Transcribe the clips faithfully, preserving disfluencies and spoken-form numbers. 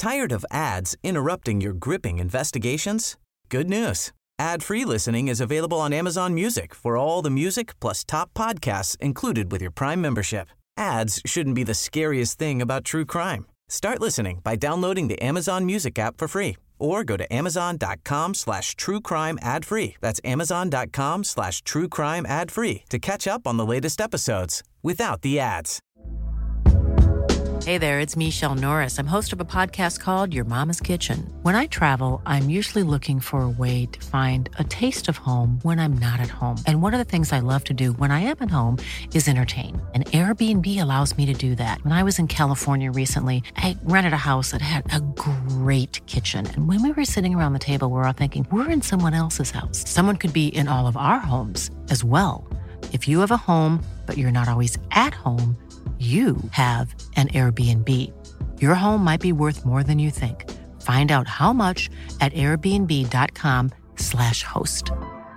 Tired of ads interrupting your gripping investigations? Good news. Ad-free listening is available on Amazon Music for all the music plus top podcasts included with your Prime membership. Ads shouldn't be the scariest thing about true crime. Start listening by downloading the Amazon Music app for free or go to amazon.com slash true crime ad free. That's amazon.com slash true crime ad free to catch up on the latest episodes without the ads. Hey there, it's Michelle Norris. I'm host of a podcast called Your Mama's Kitchen. When I travel, I'm usually looking for a way to find a taste of home when I'm not at home. And one of the things I love to do when I am at home is entertain. And Airbnb allows me to do that. When I was in California recently, I rented a house that had a great kitchen. And when we were sitting around the table, we were all thinking, we're in someone else's house. Someone could be in all of our homes as well. If you have a home, but you're not always at home, you have an Airbnb. Your home might be worth more than you think. Find out how much at airbnb.com slash host.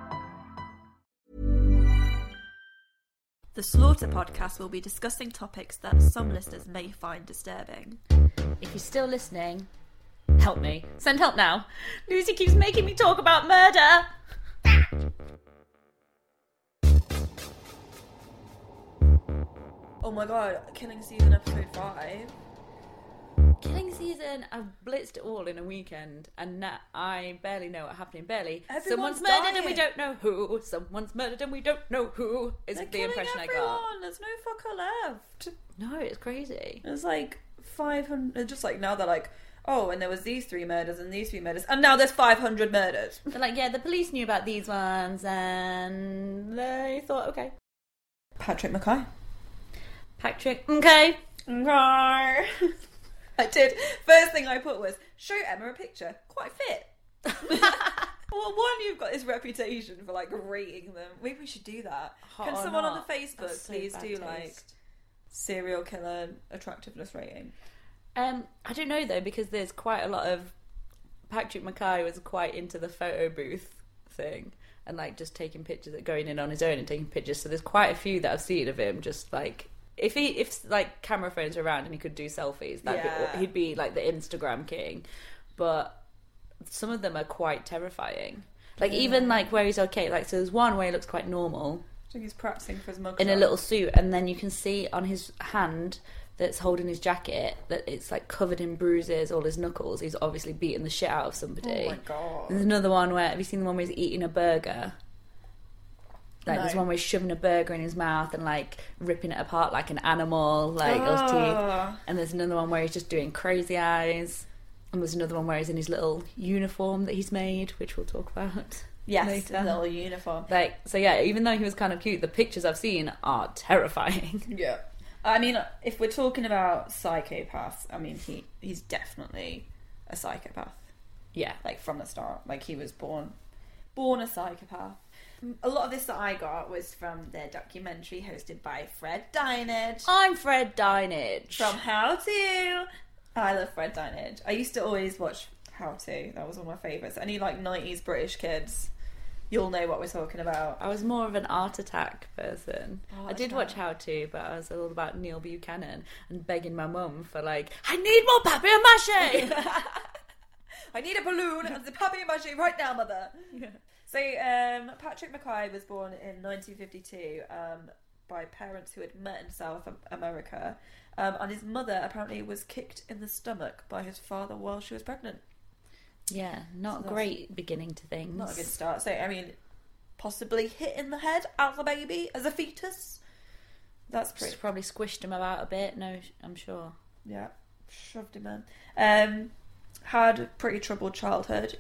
The Slaughter podcast will be discussing topics that some listeners may find disturbing. If you're still listening, help me. Send help now. Lucy keeps making me talk about murder. Oh my god, Killing Season episode five. Killing Season, I've blitzed it all in a weekend, and now I barely know what happened. Barely. Everyone's Someone's murdered dying. and we don't know who. Someone's murdered and we don't know who. Is They're the killing impression everyone. I got. There's no fucker left. No, it's crazy. There's like five hundred. Just like now they're like, oh, and there was these three murders and these three murders, and now there's five hundred murders. They're like, yeah, the police knew about these ones, and they thought, okay. Patrick Mackay. Patrick, okay. Okay. I did. First thing I put was, show Emma a picture. Quite fit. Well, one, you've got this reputation for like rating them. Maybe we should do that. Hot Can or someone on not? the Facebook That's so please bad do taste. like serial killer attractiveness rating? Um, I don't know though, because there's quite a lot of Patrick Mackay was quite into the photo booth thing and like just taking pictures, going in on his own and taking pictures. So there's quite a few that I've seen of him just like. If he, if like camera phones were around and he could do selfies, that'd Yeah. be, he'd be like the Instagram king. But some of them are quite terrifying. Like Yeah. even like where he's okay. Like so, there's one where he looks quite normal I think he's practicing for his mugshot. in a little suit, and then you can see on his hand that's holding his jacket that it's like covered in bruises, all his knuckles. He's obviously beaten the shit out of somebody. Oh my god. There's another one where, have you seen the one where he's eating a burger? Like No. there's one where he's shoving a burger in his mouth and like ripping it apart like an animal, like those teeth. Ah. And there's another one where he's just doing crazy eyes. And there's another one where he's in his little uniform that he's made, which we'll talk about Yes, later. a little uniform. Like, so yeah, even though he was kind of cute, the pictures I've seen are terrifying. Yeah. I mean, if we're talking about psychopaths, I mean, he he's definitely a psychopath. Yeah. Like, from the start. Like, he was born born a psychopath. A lot of this that I got was from their documentary hosted by Fred Dinage. I'm Fred Dinage. From How To. I love Fred Dinage. I used to always watch How To. That was one of my favourites. Any, like, nineties British kids, you'll know what we're talking about. I was more of an Art Attack person. Art I did Attack. watch How To, but I was all about Neil Buchanan and begging my mum for like, I need more papier-mâché! I need a balloon and the papier-mâché right now, mother. Yeah. So, um, Patrick Mackay was born in nineteen fifty-two um, by parents who had met in South America. Um, and his mother apparently was kicked in the stomach by his father while she was pregnant. Yeah, not So a that's great beginning to things. Not a good start. So, I mean, possibly hit in the head as a baby, as a fetus. That's pretty... Just probably squished him about a bit, no, I'm sure. Yeah, shoved him in. Um, had a pretty troubled childhood.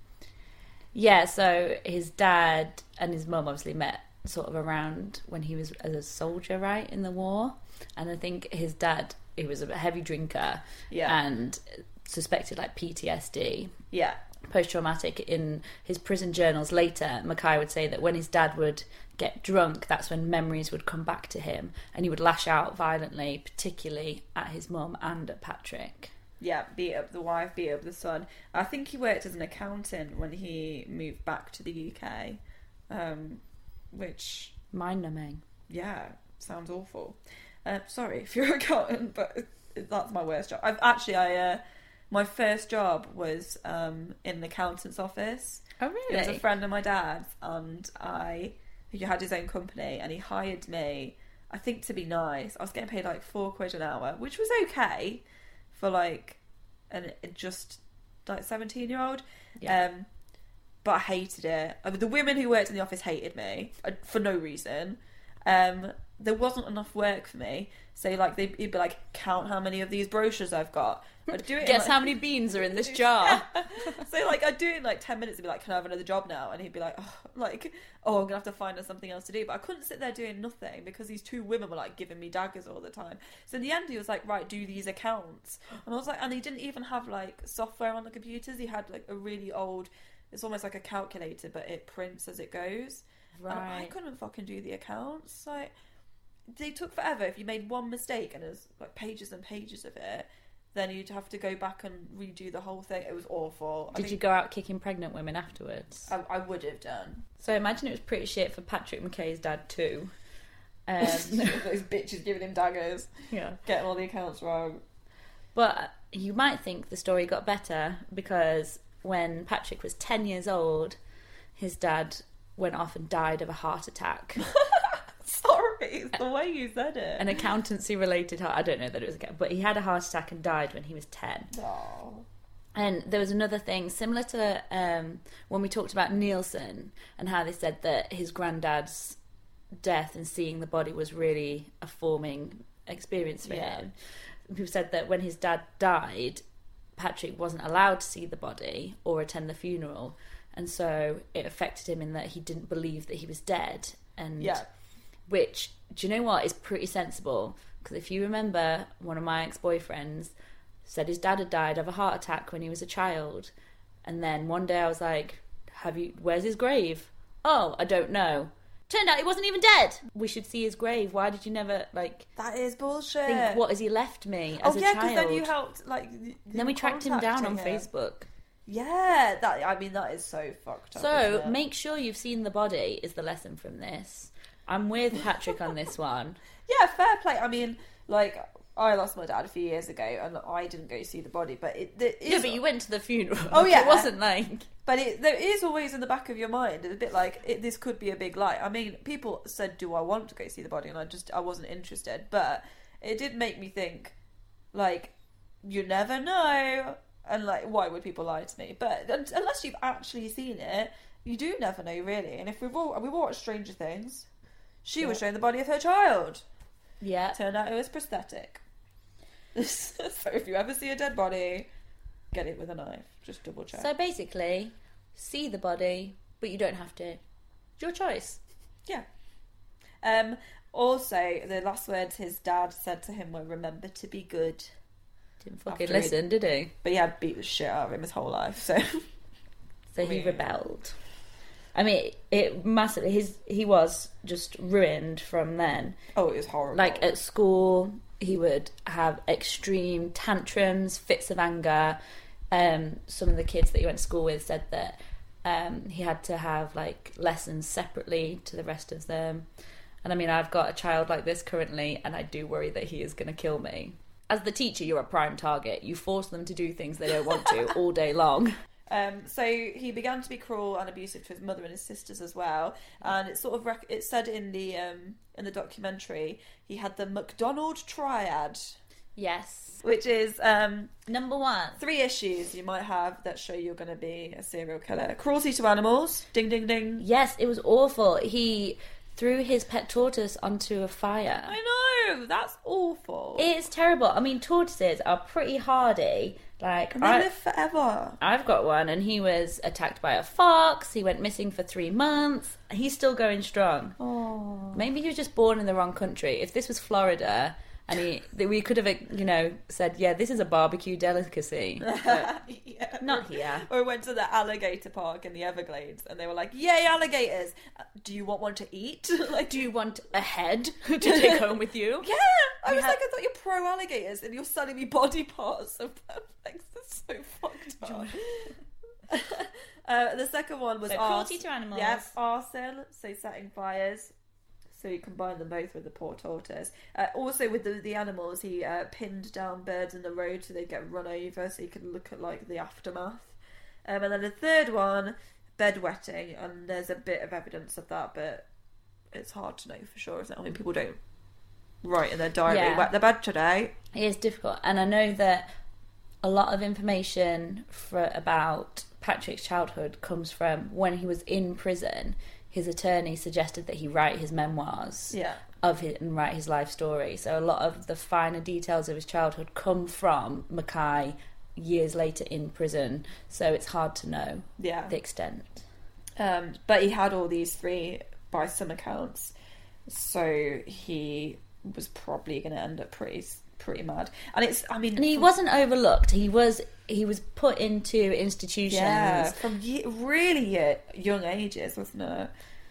Yeah, so his dad and his mum obviously met sort of around when he was as a soldier, right, in the war. And I think his dad, he was a heavy drinker Yeah. and suspected like P T S D, Yeah. post-traumatic. In his prison journals later, Mackay would say that when his dad would get drunk, that's when memories would come back to him and he would lash out violently, particularly at his mum and at Patrick. Yeah, beat up the wife, beat up the son. I think he worked as an accountant when he moved back to the U K, um, which, Mind-numbing. yeah, sounds awful. Uh, sorry if you're an accountant, but that's my worst job. I've actually, I uh, My first job was um, in an accountant's office. Oh, really? It was a friend of my dad's, and I, he had his own company, and he hired me, I think to be nice. I was getting paid like four quid an hour, which was okay for like an just like seventeen year old. Yeah. Um, but I hated it. I mean, the women who worked in the office hated me uh, for no reason. Um, there wasn't enough work for me, so like they'd be like, count how many of these brochures I've got. I'd do it. Guess in, like, how many beans are in this jar. So like I'd do it in like ten minutes and be like, can I have another job now? And he'd be like, oh, like, oh, I'm gonna have to find us something else to do. But I couldn't sit there doing nothing because these two women were like giving me daggers all the time. So in the end he was like, right, do these accounts. And I was like, and he didn't even have like software on the computers. He had like a really old, it's almost like a calculator, but it prints as it goes. Right. And I couldn't fucking do the accounts. Like, they took forever. If you made one mistake and there's like pages and pages of it, then you'd have to go back and redo the whole thing. It was awful. Did I you go out kicking pregnant women afterwards? I, I would have done. So I imagine it was pretty shit for Patrick McKay's dad too. Um, Those bitches giving him daggers. Yeah. Getting all the accounts wrong. But you might think the story got better because when Patrick was ten years old, his dad went off and died of a heart attack. Sorry, it's the way you said it. An accountancy related heart, I don't know that it was a, but he had a heart attack and died when he was ten. Oh. And there was another thing similar to um, when we talked about Nielsen and how they said that his granddad's death and seeing the body was really a forming experience for Yeah. him. People said that when his dad died, Patrick wasn't allowed to see the body or attend the funeral, and so it affected him in that he didn't believe that he was dead. And Yeah. which, do you know what, is pretty sensible, because if you remember, one of my ex-boyfriends said his dad had died of a heart attack when he was a child, and then one day I was like, have you, where's his grave? Oh, I don't know. Turned out he wasn't even dead. We should see his grave. Why did you never, like, That is bullshit. think, what has he left me as oh, a yeah, child? because then you helped, like... you Then we tracked him down on contacting him. Facebook. Yeah, that, I mean, that is so fucked up. So, isn't it? make sure you've seen the body is the lesson from this. I'm with Patrick on this one. Yeah, fair play. I mean, like, I lost my dad a few years ago, and I didn't go see the body, but it, it is... Yeah, but you went to the funeral. Oh, yeah. It wasn't like... But it, there is always in the back of your mind, it's a bit like, it, this could be a big lie. I mean, people said, do I want to go see the body? And I just, I wasn't interested. But it did make me think, like, you never know. And, like, why would people lie to me? But unless you've actually seen it, you do never know, really. And if we've all, we've all watched Stranger Things, she yeah. was showing the body of her child. Yeah. Turned out it was prosthetic. So if you ever see a dead body, get it with a knife. Just double check. So basically, see the body, but you don't have to. It's your choice. Yeah. Um. Also, the last words his dad said to him were, "Remember to be good." Didn't fucking After listen, he, did he? But he had beat the shit out of him his whole life, so... So he rebelled. I mean, it massively... His, he was just ruined from then. Oh, it was horrible. Like, at school, he would have extreme tantrums, fits of anger. Um, some of the kids that he went to school with said that um, he had to have, like, lessons separately to the rest of them. And, I mean, I've got a child like this currently, and I do worry that he is going to kill me. As the teacher, you're a prime target. You force them to do things they don't want to all day long. Um, so he began to be cruel and abusive to his mother and his sisters as well. And it sort of rec- it said in the um, in the documentary he had the McDonald triad. Yes, which is um, number one. Three issues you might have that show you're going to be a serial killer: cruelty to animals. Ding ding ding. Yes, it was awful. He threw his pet tortoise onto a fire. I know, that's awful. It's terrible. I mean, tortoises are pretty hardy. Like, and they I, live forever. I've got one, and he was attacked by a fox. He went missing for three months. He's still going strong. Oh, maybe he was just born in the wrong country. If this was Florida, and he, we could have, you know, said, yeah, this is a barbecue delicacy. Yeah. Not here. Or we went to the alligator park in the Everglades, and they were like, yay, alligators! Do you want one to eat? Like, do you want a head to take home with you? Yeah! I we was had... like, I thought you're pro alligators, and you're selling me body parts of them. Like, that's so fucked up. uh, the second one was so arson. cruelty to animals. Yep, arson, so setting fires. So he combined them both with the poor tortoise. Uh, also with the, the animals, he uh, pinned down birds in the road so they'd get run over, so he could look at like the aftermath. Um, and then the third one, bedwetting, and there's a bit of evidence of that, but it's hard to know for sure, isn't it? I mean, people don't write in their diary, Yeah. wet the bed today. It is difficult, and I know that a lot of information for about Patrick's childhood comes from when he was in prison. His attorney suggested that he write his memoirs Yeah. of it and write his life story. So a lot of the finer details of his childhood come from Mackay years later in prison. So it's hard to know Yeah. the extent. Um, but he had all these three by some accounts, so he was probably going to end up pretty pretty mad. And it's, I mean, And he from, wasn't overlooked. He was he was put into institutions. yeah, from ye- really ye- young ages, wasn't it?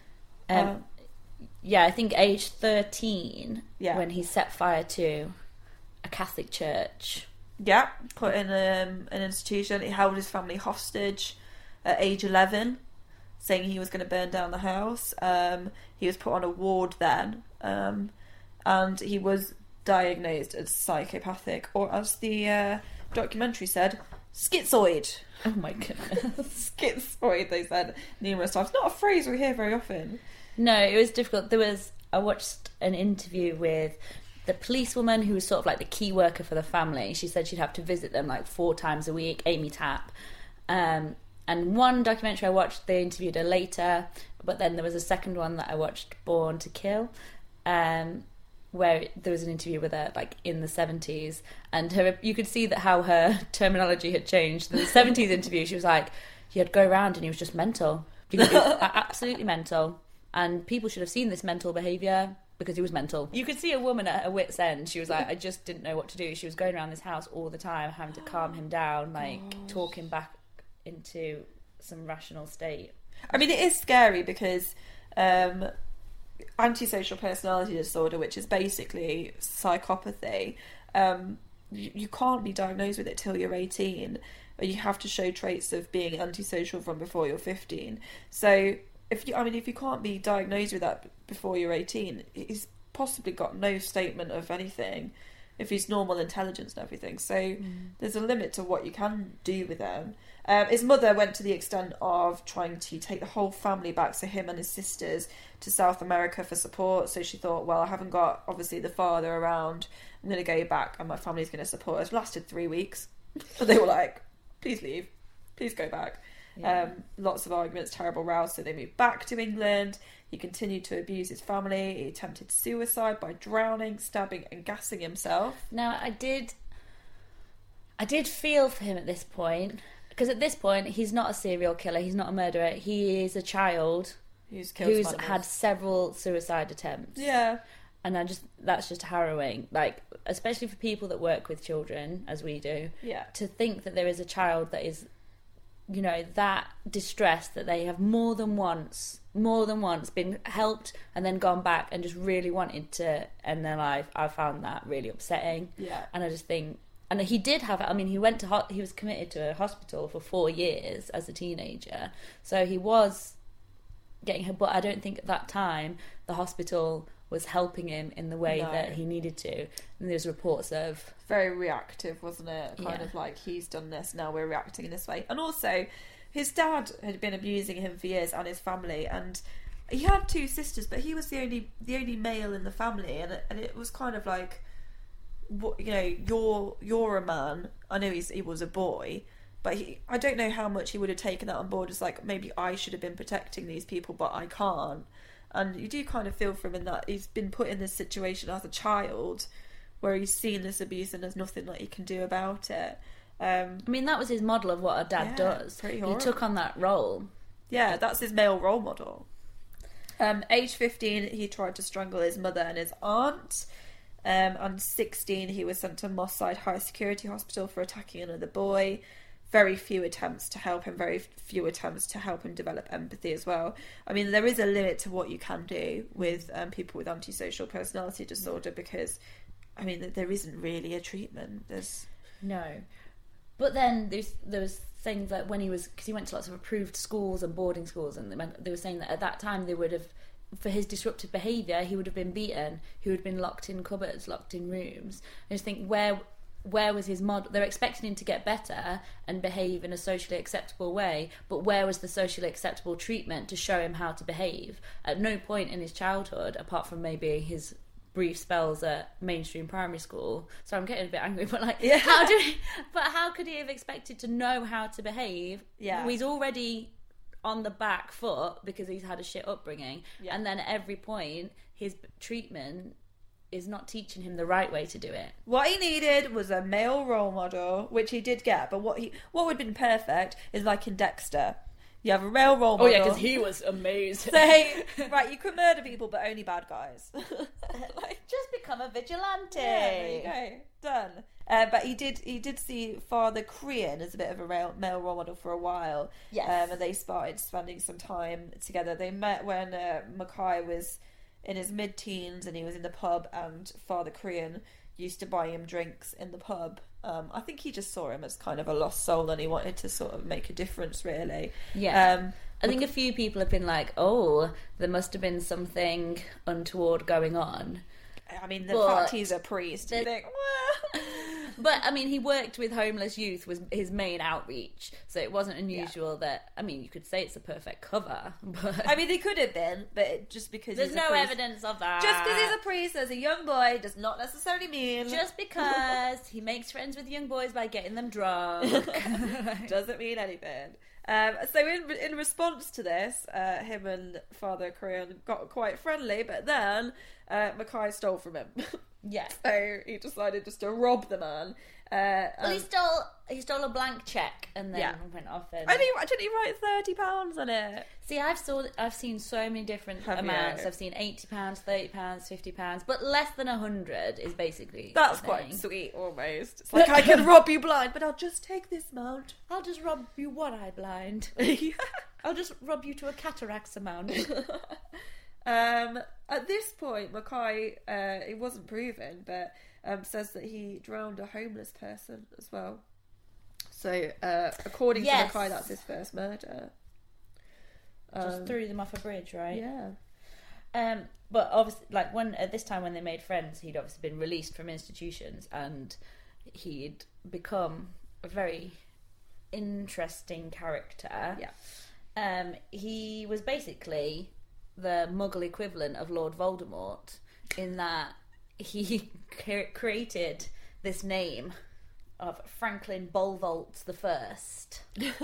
Um, Um, yeah, I think age thirteen Yeah. when he set fire to a Catholic church. Yeah, put in um, an institution. He held his family hostage at age eleven, saying he was going to burn down the house. Um, he was put on a ward then, um, and he was diagnosed as psychopathic, or as the uh, documentary said, schizoid. Oh my goodness. Schizoid, they said numerous times. Not a phrase we hear very often. No, it was difficult. There was I watched an interview with the policewoman who was sort of like the key worker for the family. She said she'd have to visit them like four times a week, Amy Tapp. Um, and one documentary I watched, they interviewed her later, but then there was a second one that I watched, Born to Kill, um, where there was an interview with her like in the seventies, and her you could see that how her terminology had changed. In the seventies interview, she was like, he'd go around and he was just mental. He was absolutely mental. And people should have seen this mental behaviour because he was mental. You could see a woman at her wit's end. She was like, I just didn't know what to do. She was going around this house all the time, having to calm him down, like talk him back into some rational state. I mean, it is scary because um, antisocial personality disorder, which is basically psychopathy, um, you, you can't be diagnosed with it till you're eighteen. Or you have to show traits of being antisocial from before you're fifteen. So, if you, I mean, if you can't be diagnosed with that before you're eighteen, he's possibly got no statement of anything. If he's normal intelligence and everything, so mm. there's a limit to what you can do with him. Um, his mother went to the extent of trying to take the whole family back, so him and his sisters, to South America for support. So she thought, well, I haven't got, obviously, the father around. I'm going to go back and my family's going to support us. It lasted three weeks. But they were like, please leave. Please go back. Yeah. Um, lots of arguments, terrible rows, so they moved back to England. He continued to abuse his family. He attempted suicide by drowning, stabbing and gassing himself. Now, I did... I did feel for him at this point... Because at this point, he's not a serial killer, he's not a murderer, he is a child who's, killed who's had several suicide attempts. Yeah. And I just that's just harrowing. Like, especially for people that work with children, as we do. Yeah. To think that there is a child that is, you know, that distressed, that they have more than once, more than once been helped and then gone back and just really wanted to end their life. I found that really upsetting. Yeah. And I just think... And he did have, I mean, he went to, ho- he was committed to a hospital for four years as a teenager. So he was getting help, but I don't think at that time the hospital was helping him in the way no. that he needed to. And there's reports of... Very reactive, wasn't it? Kind yeah. of like, he's done this, now we're reacting in this way. And also, his dad had been abusing him for years and his family, and he had two sisters, but he was the only the only male in the family, and and it was kind of like... What, you know, you're you're a man. I know he's he was a boy, but he, I don't know how much he would have taken that on board as like, maybe I should have been protecting these people, but I can't. And you do kind of feel for him in that he's been put in this situation as a child where he's seen this abuse and there's nothing that he can do about it. Um, I mean, that was his model of what a dad yeah, does. pretty He horrible. took on that role. Yeah, that's his male role model. Um, age fifteen, he tried to strangle his mother and his aunt. Um, and sixteen, he was sent to Moss Side High Security Hospital for attacking another boy. Very few attempts to help him, very few attempts to help him develop empathy as well. I mean, there is a limit to what you can do with um, people with antisocial personality disorder because, I mean, there isn't really a treatment. There's No. But then there's, there was things like when he was... Because he went to lots of approved schools and boarding schools, and they, they were saying that at that time they would have for his disruptive behaviour, he would have been beaten. He would have been locked in cupboards, locked in rooms. I just think, where where was his model? They're expecting him to get better and behave in a socially acceptable way, but where was the socially acceptable treatment to show him how to behave? At no point in his childhood, apart from maybe his brief spells at mainstream primary school. So I'm getting a bit angry, but like, yeah. how do? We, but how could he have expected to know how to behave? Yeah, he's already on the back foot because he's had a shit upbringing, yeah. and then at every point, his treatment is not teaching him the right way to do it. What he needed was a male role model, which he did get. But what he what would have been perfect is like in Dexter. You have a male role model. Oh yeah, because he was amazing. Say, right, you can murder people, but only bad guys. Like, just become a vigilante. Yeah, there you go. Done. Uh, but he did he did see Father Crean as a bit of a male, male role model for a while. Yes. Um, and they started spending some time together. They met when uh, Mackay was in his mid-teens and he was in the pub, and Father Crean used to buy him drinks in the pub. Um, I think he just saw him as kind of a lost soul and he wanted to sort of make a difference, really. Yeah. Um, I think a few people have been like, oh, there must have been something untoward going on. I mean, the but fact he's a priest, you think, well... But, I mean, he worked with homeless youth was his main outreach, so it wasn't unusual yeah. that... I mean, you could say it's a perfect cover, but... I mean, they could have been, but it, just because There's he's no a priest, evidence of that. Just because he's a priest as a young boy does not necessarily mean... Just because he makes friends with young boys by getting them drunk. Doesn't mean anything. Um, so in in response to this, uh, him and Father Crean got quite friendly, but then uh, Mackay stole from him. Yeah. So he decided just to rob the man. Uh, well, he stole he stole a blank check and then yeah. went off and... I didn't, didn't he write thirty pounds on it? See, I've saw I've seen so many different Have amounts. you? I've seen eighty pounds, thirty pounds, fifty pounds, but less than a hundred is basically That's the quite thing. sweet, almost. It's like, I can rob you blind, but I'll just take this amount. I'll just rob you one-eye blind. I'll just rob you to a cataracts amount. Um, at this point, Mackay, uh, it wasn't proven, but um, says that he drowned a homeless person as well. So, uh, according yes. to Mackay, that's his first murder. Just um, threw them off a bridge, right? Yeah. Um, but obviously, like when at this time when they made friends, he'd obviously been released from institutions, and he'd become a very interesting character. Yeah. Um, he was basically the Muggle equivalent of Lord Voldemort, in that he created this name of Franklin Bolvolt the First.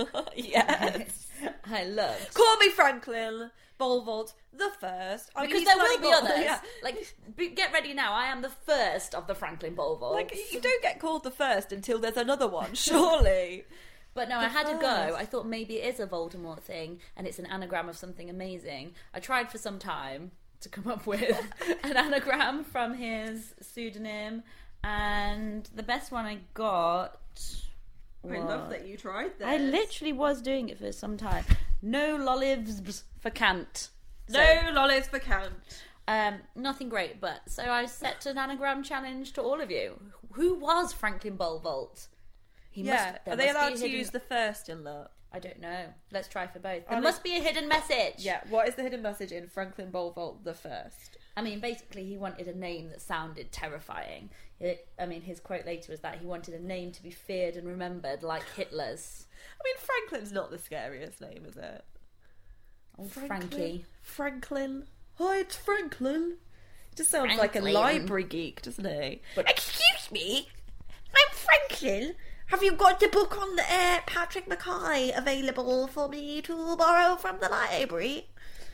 Yes. I love. Call me Franklin Bolvolt the First. I Because mean, there will be Bolvolt. others. Yeah. Like, be, get ready now. I am the first of the Franklin Bolvolts. Like, you don't get called the first until there's another one, surely. But no, The I had first. to go. I thought maybe it is a Voldemort thing and it's an anagram of something amazing. I tried for some time to come up with an anagram from his pseudonym, and the best one I got was... I love that you tried this. I literally was doing it for some time. No lollives for Cant. So, No lollies for Cant. Um, nothing great, but so I set an anagram challenge to all of you. Who was Franklin Bolvolt? He Yeah, must, there are they must be allowed a to hidden- use the first in that? I don't know. Let's try for both. There Are must they- be a hidden message. Yeah, what is the hidden message in Franklin Bolvolt the First? I mean, basically, he wanted a name that sounded terrifying. It, I mean, his quote later was that he wanted a name to be feared and remembered, like Hitler's. I mean, Franklin's not the scariest name, is it? Oh, Franklin? Frankie. Franklin. Hi, it's Franklin. He just sounds like a Franklin. library geek, doesn't he? But- Excuse me, I'm Franklin. Have you got the book on the uh, Patrick Mackay available for me to borrow from the library?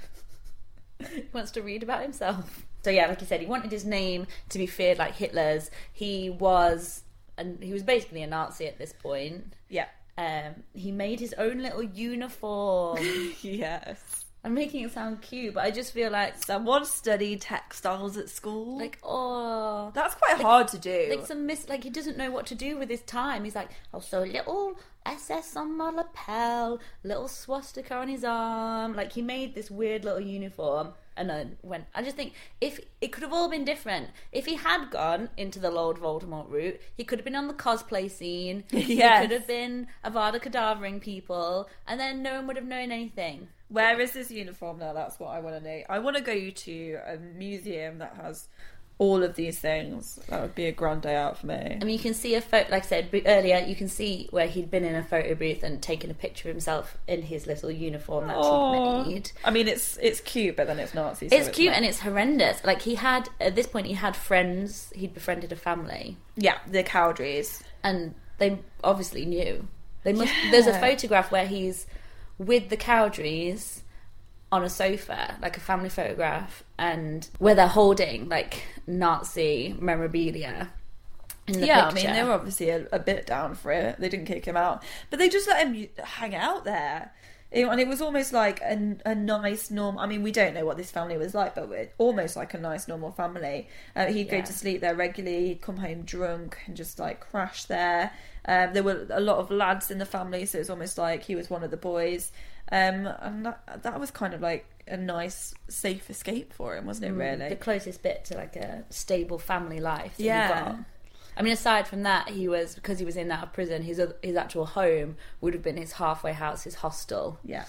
He wants to read about himself. So yeah, like you said, he wanted his name to be feared like Hitler's. He was, and he was basically a Nazi at this point. Yeah. Um, he made his own little uniform. Yes. I'm making it sound cute, but I just feel like Someone studied textiles at school. like oh, That's quite hard to do. like some miss. Like he doesn't know what to do with his time. He's like, oh, so little S S on my lapel, little swastika on his arm. Like he made this weird little uniform. and then went. I just think if it could have all been different. If he had gone into the Lord Voldemort route, he could have been on the cosplay scene. Yes. He could have been Avada Kedavering people, and then no one would have known anything. Where is his uniform now? That's what I want to know. I want to go to a museum that has all of these things. That would be a grand day out for me. I mean, you can see a photo, like I said earlier, you can see where he'd been in a photo booth and taken a picture of himself in his little uniform that Oh. he'd made. I mean, it's it's cute, but then it's Nazi. So It's cute not... and it's horrendous. Like, he had, at this point, he had friends, he'd befriended a family, Yeah, the Cowdreys. and they obviously knew. They must. Yeah. There's a photograph where he's with the Cowdreys on a sofa, like a family photograph, and where they're holding like Nazi memorabilia in the Yeah, picture. I mean, they were obviously a, a bit down for it. They didn't kick him out, but they just let him hang out there. It, and it was almost like a, a nice, normal... I mean, we don't know what this family was like, but it, almost like a nice, normal family. Uh, he'd Yeah. go to sleep there regularly, he'd come home drunk and just, like, crash there. Um, there were a lot of lads in the family, so it was almost like he was one of the boys. Um, and that, that was kind of like a nice, safe escape for him, wasn't it, really? The closest bit to like a stable family life that Yeah. he got. I mean, aside from that, he was, because he was in and out of prison, his oth- his actual home would have been his halfway house, his hostel. Yeah.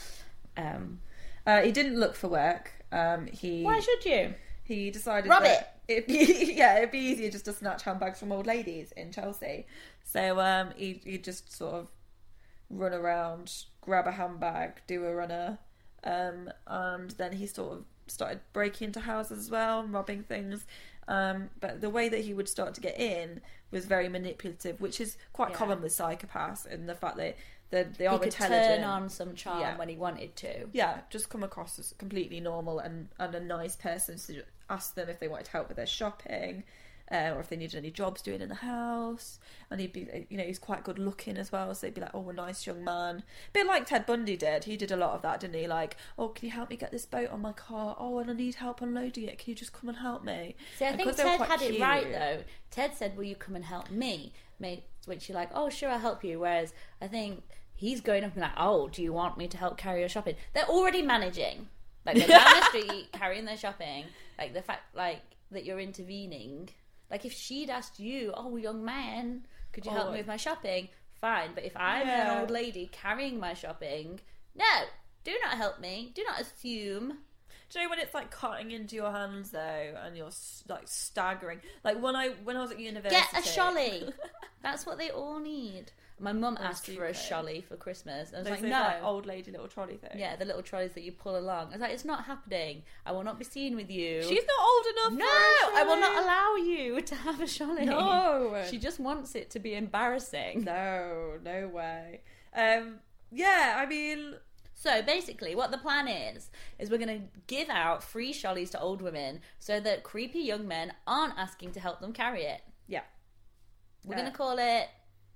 Um, Uh, he didn't look for work. Um, he why should you? He decided Rob that it'd be, yeah, it'd be easier just to snatch handbags from old ladies in Chelsea. So um, he he just sort of run around, grab a handbag, do a runner, um, and then he sort of started breaking into houses as well, and robbing things. Um, but the way that he would start to get in was very manipulative, which is quite Yeah. common with psychopaths, in the fact that they, they are He could intelligent. turn on some charm Yeah. when he wanted to. Yeah, just come across as completely normal and, and a nice person. So just ask them if they wanted help with their shopping, uh, or if they needed any jobs doing in the house. And he'd be, you know, he's quite good looking as well. So he'd be like, oh, a nice young man. A bit like Ted Bundy did. He did a lot of that, didn't he? Like, oh, can you help me get this boat on my car? Oh, and I need help unloading it. Can you just come and help me? See, I And think 'cause they were Ted quite had it cute. right, though. Ted said, will you come and help me? Made, which you're like, oh, sure, I'll help you. Whereas I think he's going up and like, oh, do you want me to help carry your shopping? They're already managing. Like, they're down the street carrying their shopping. Like, the fact, like, that you're intervening. Like, if she'd asked you, oh, young man, could you help Oh. me with my shopping? Fine. But if I'm Yeah. an old lady carrying my shopping, no, do not help me. Do not assume. Do you know when it's like cutting into your hands though, and you're s- like staggering? Like when I when I was at university, Get a sholly. That's what they all need. My mum Or a asked for a suitcase. sholly for Christmas. I was Those like, those, no. like, old lady little trolley thing. Yeah, the little trolleys that you pull along. I was like, it's not happening. I will not be seen with you. She's not old enough. No, for a I will not trolley. allow you to have a sholly. No. She just wants it to be embarrassing. No, no way. Um, yeah, I mean, So basically, what the plan is, is we're going to give out free shollies to old women so that creepy young men aren't asking to help them carry it. yeah, We're Yeah. going to call it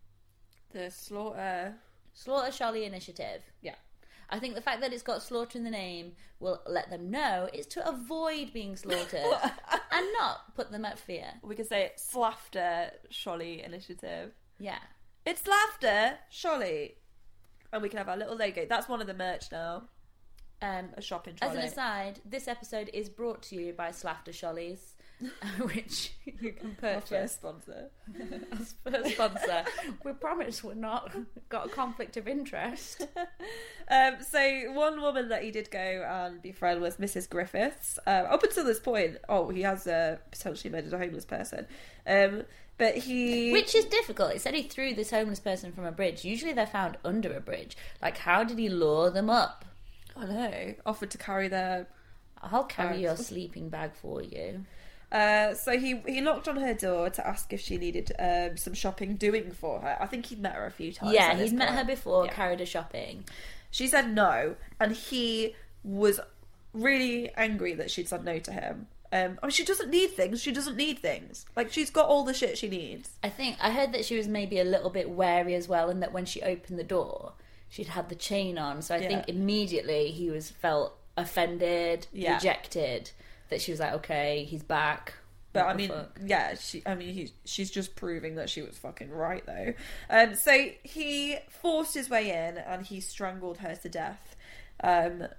the slaughter. Slaughter Sholly Initiative. Yeah, I think the fact that it's got slaughter in the name will let them know it's to avoid being slaughtered and not put them at fear. we could say it's Slafter Sholly Initiative. Yeah. It's Slafter Sholly, and we can have our little logo. That's one of the merch now. Um, A shopping as trolley. an aside, this episode is brought to you by Slafter Shollies, which you can Our purchase. first sponsor. As first sponsor. We promise we're not got a conflict of interest. Um, so one woman that he did go and befriend was Missus Griffiths. Um, up until this point, oh, he has uh, potentially murdered a homeless person. Um, but he... Which is difficult. It said he threw this homeless person from a bridge. Usually they're found under a bridge. Like, how did he lure them up? I don't know, offered to carry their... I'll carry your Bags. sleeping bag for you. Uh, so he he knocked on her door to ask if she needed um, some shopping doing for her. I think he'd met her a few times. Yeah, at this he'd met point. her before, Yeah. carried her shopping. She said no, and he was really angry that she'd said no to him. Um, I mean, she doesn't need things. She doesn't need things. Like, she's got all the shit she needs. I think I heard that she was maybe a little bit wary as well, and that when she opened the door, she'd had the chain on. So I Yeah. think immediately he was felt offended, Yeah. rejected. That she was like, okay, he's back. But What I the mean, fuck? yeah, she. I mean, he, she's just proving that she was fucking right, though. Um, so he forced his way in and he strangled her to death. Um,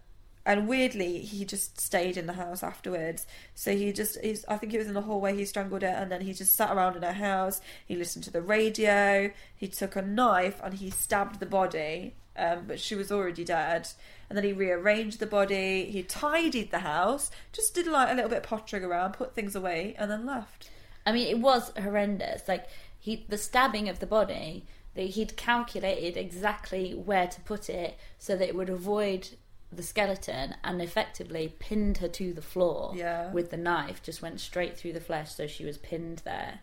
And weirdly, he just stayed in the house afterwards. So he just, he's, I think it was in the hallway, he strangled her, and then he just sat around in her house. He listened to the radio. He took a knife and he stabbed the body, um, but she was already dead. And then he rearranged the body. He tidied the house, just did like a little bit of pottering around, put things away, and then left. I mean, it was horrendous. Like, he, the stabbing of the body, that he'd calculated exactly where to put it so that it would avoid the skeleton, and effectively pinned her to the floor yeah. with the knife. Just went straight through the flesh, so she was pinned there.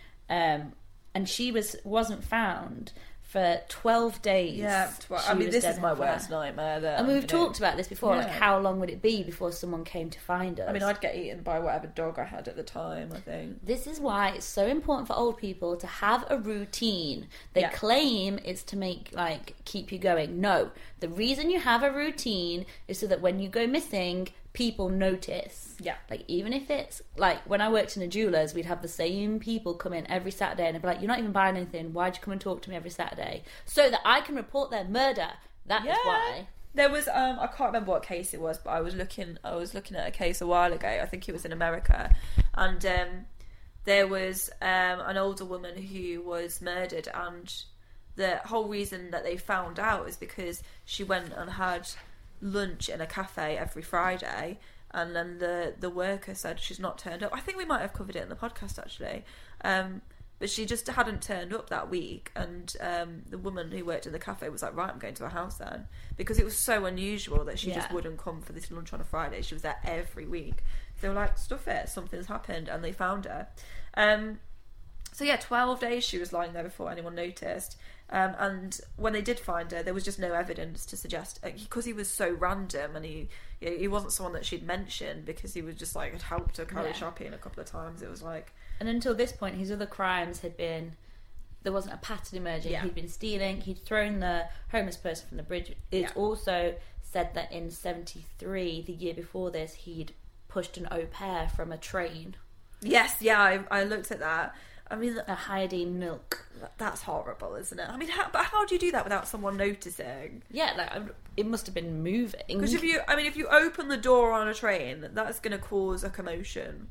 Um, and she was wasn't found for twelve days. Yeah, I mean, this is my worst nightmare. That, and we've you talked know, about this before. yeah. Like, how long would it be before someone came to find us? I mean, I'd get eaten by whatever dog I had at the time, I think. This is why it's so important for old people to have a routine. They yeah. claim it's to make, like, keep you going. No, the reason you have a routine is so that when you go missing, people notice. Yeah. Like, even if it's, like, when I worked in a jeweller's, we'd have the same people come in every Saturday and they'd be like, you're not even buying anything, why'd you come and talk to me every Saturday? So that I can report their murder. That yeah. is why. There was, um, I can't remember what case it was, but I was looking, I was looking at a case a while ago. I think it was in America. And um, there was um, an older woman who was murdered, and the whole reason that they found out is because she went and had lunch in a cafe every Friday, and then the the worker said she's not turned up. I think we might have covered it in the podcast actually, um, but she just hadn't turned up that week, and um, the woman who worked in the cafe was like, right, I'm going to her house then, because it was so unusual that she yeah. just wouldn't come for this lunch on a Friday. She was there every week. They were like, stuff it, something's happened, and they found her. Um, so yeah, twelve days she was lying there before anyone noticed. Um, and when they did find her, there was just no evidence to suggest, because he was so random, and he he wasn't someone that she'd mentioned, because he was just like had helped her carry yeah. shopping a couple of times. It was like, and until this point, his other crimes had been, there wasn't a pattern emerging. Yeah. He'd been stealing. He'd thrown the homeless person from the bridge. It's Yeah. also said that in seventy-three, the year before this, he'd pushed an au pair from a train. yes, yeah, I, I looked at that. I mean, A Hyadine milk. that's horrible, isn't it? I mean, how, but how do you do that without someone noticing? Yeah, like it must have been moving. Because if you, I mean, if you open the door on a train, that's going to cause a commotion.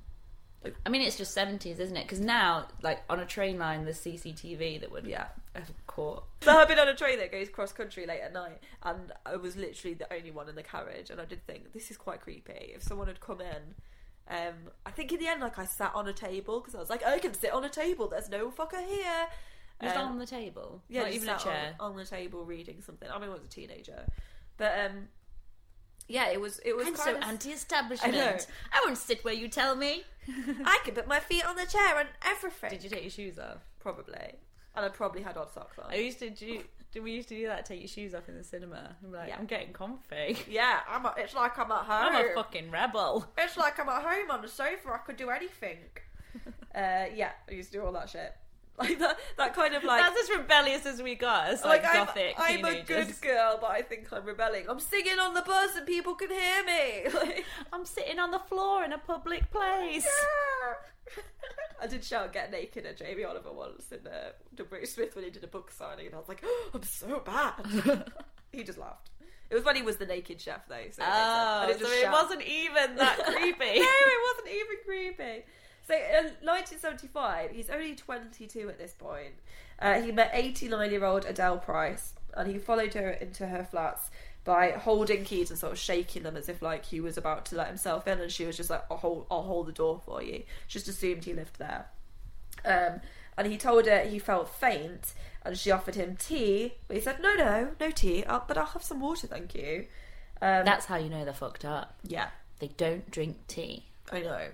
I mean, it's just seventies, isn't it? Because now, like, on a train line, there's C C T V that would Yeah. have caught. So I've been on a train that goes cross country late at night, and I was literally the only one in the carriage, and I did think, this is quite creepy. If someone had come in, um, I think in the end, like, I sat on a table, because I was like, I can sit on a table, there's no fucker here. Just Um, on the table? Yeah, Not just even a sat chair? on, on the table reading something. I mean, I was a teenager, but um, yeah, it was. It was. I'm kind so of, anti-establishment. I know. I won't sit where you tell me. I could put my feet on the chair and everything. Did you take your shoes off? Probably, and I probably had odd socks on. I used to do. do we used to do that? Take your shoes off in the cinema. I'm like, Yeah. I'm getting comfy. Yeah, I'm. A, it's like I'm at home. I'm a fucking rebel. It's like I'm at home on the sofa. I could do anything. uh, yeah, I used to do all that shit. Like that. That kind of like. That's as rebellious as we got. As like, like I'm, gothic I'm a teenagers. good girl, but I think I'm rebelling. I'm singing on the bus and people can hear me. Like, I'm sitting on the floor in a public place. yeah. I did shout "Get Naked" at Jamie Oliver once in uh, to Bruce Smith when he did a book signing, and I was like, oh, "I'm so bad." He just laughed. It was when he was the naked chef, though. So Oh, it, so just it shout. wasn't even that creepy. No, it wasn't even creepy. So in nineteen seventy-five, he's only twenty-two at this point. Uh, he met eighty-nine-year-old Adele Price, and he followed her into her flats by holding keys and sort of shaking them as if like he was about to let himself in, and she was just like, I'll hold, I'll hold the door for you. She just assumed he lived there. Um, and he told her he felt faint, and she offered him tea, but he said, no, no, no tea, I'll, but I'll have some water, thank you. Um, That's how you know they're fucked up. yeah, They don't drink tea. I know.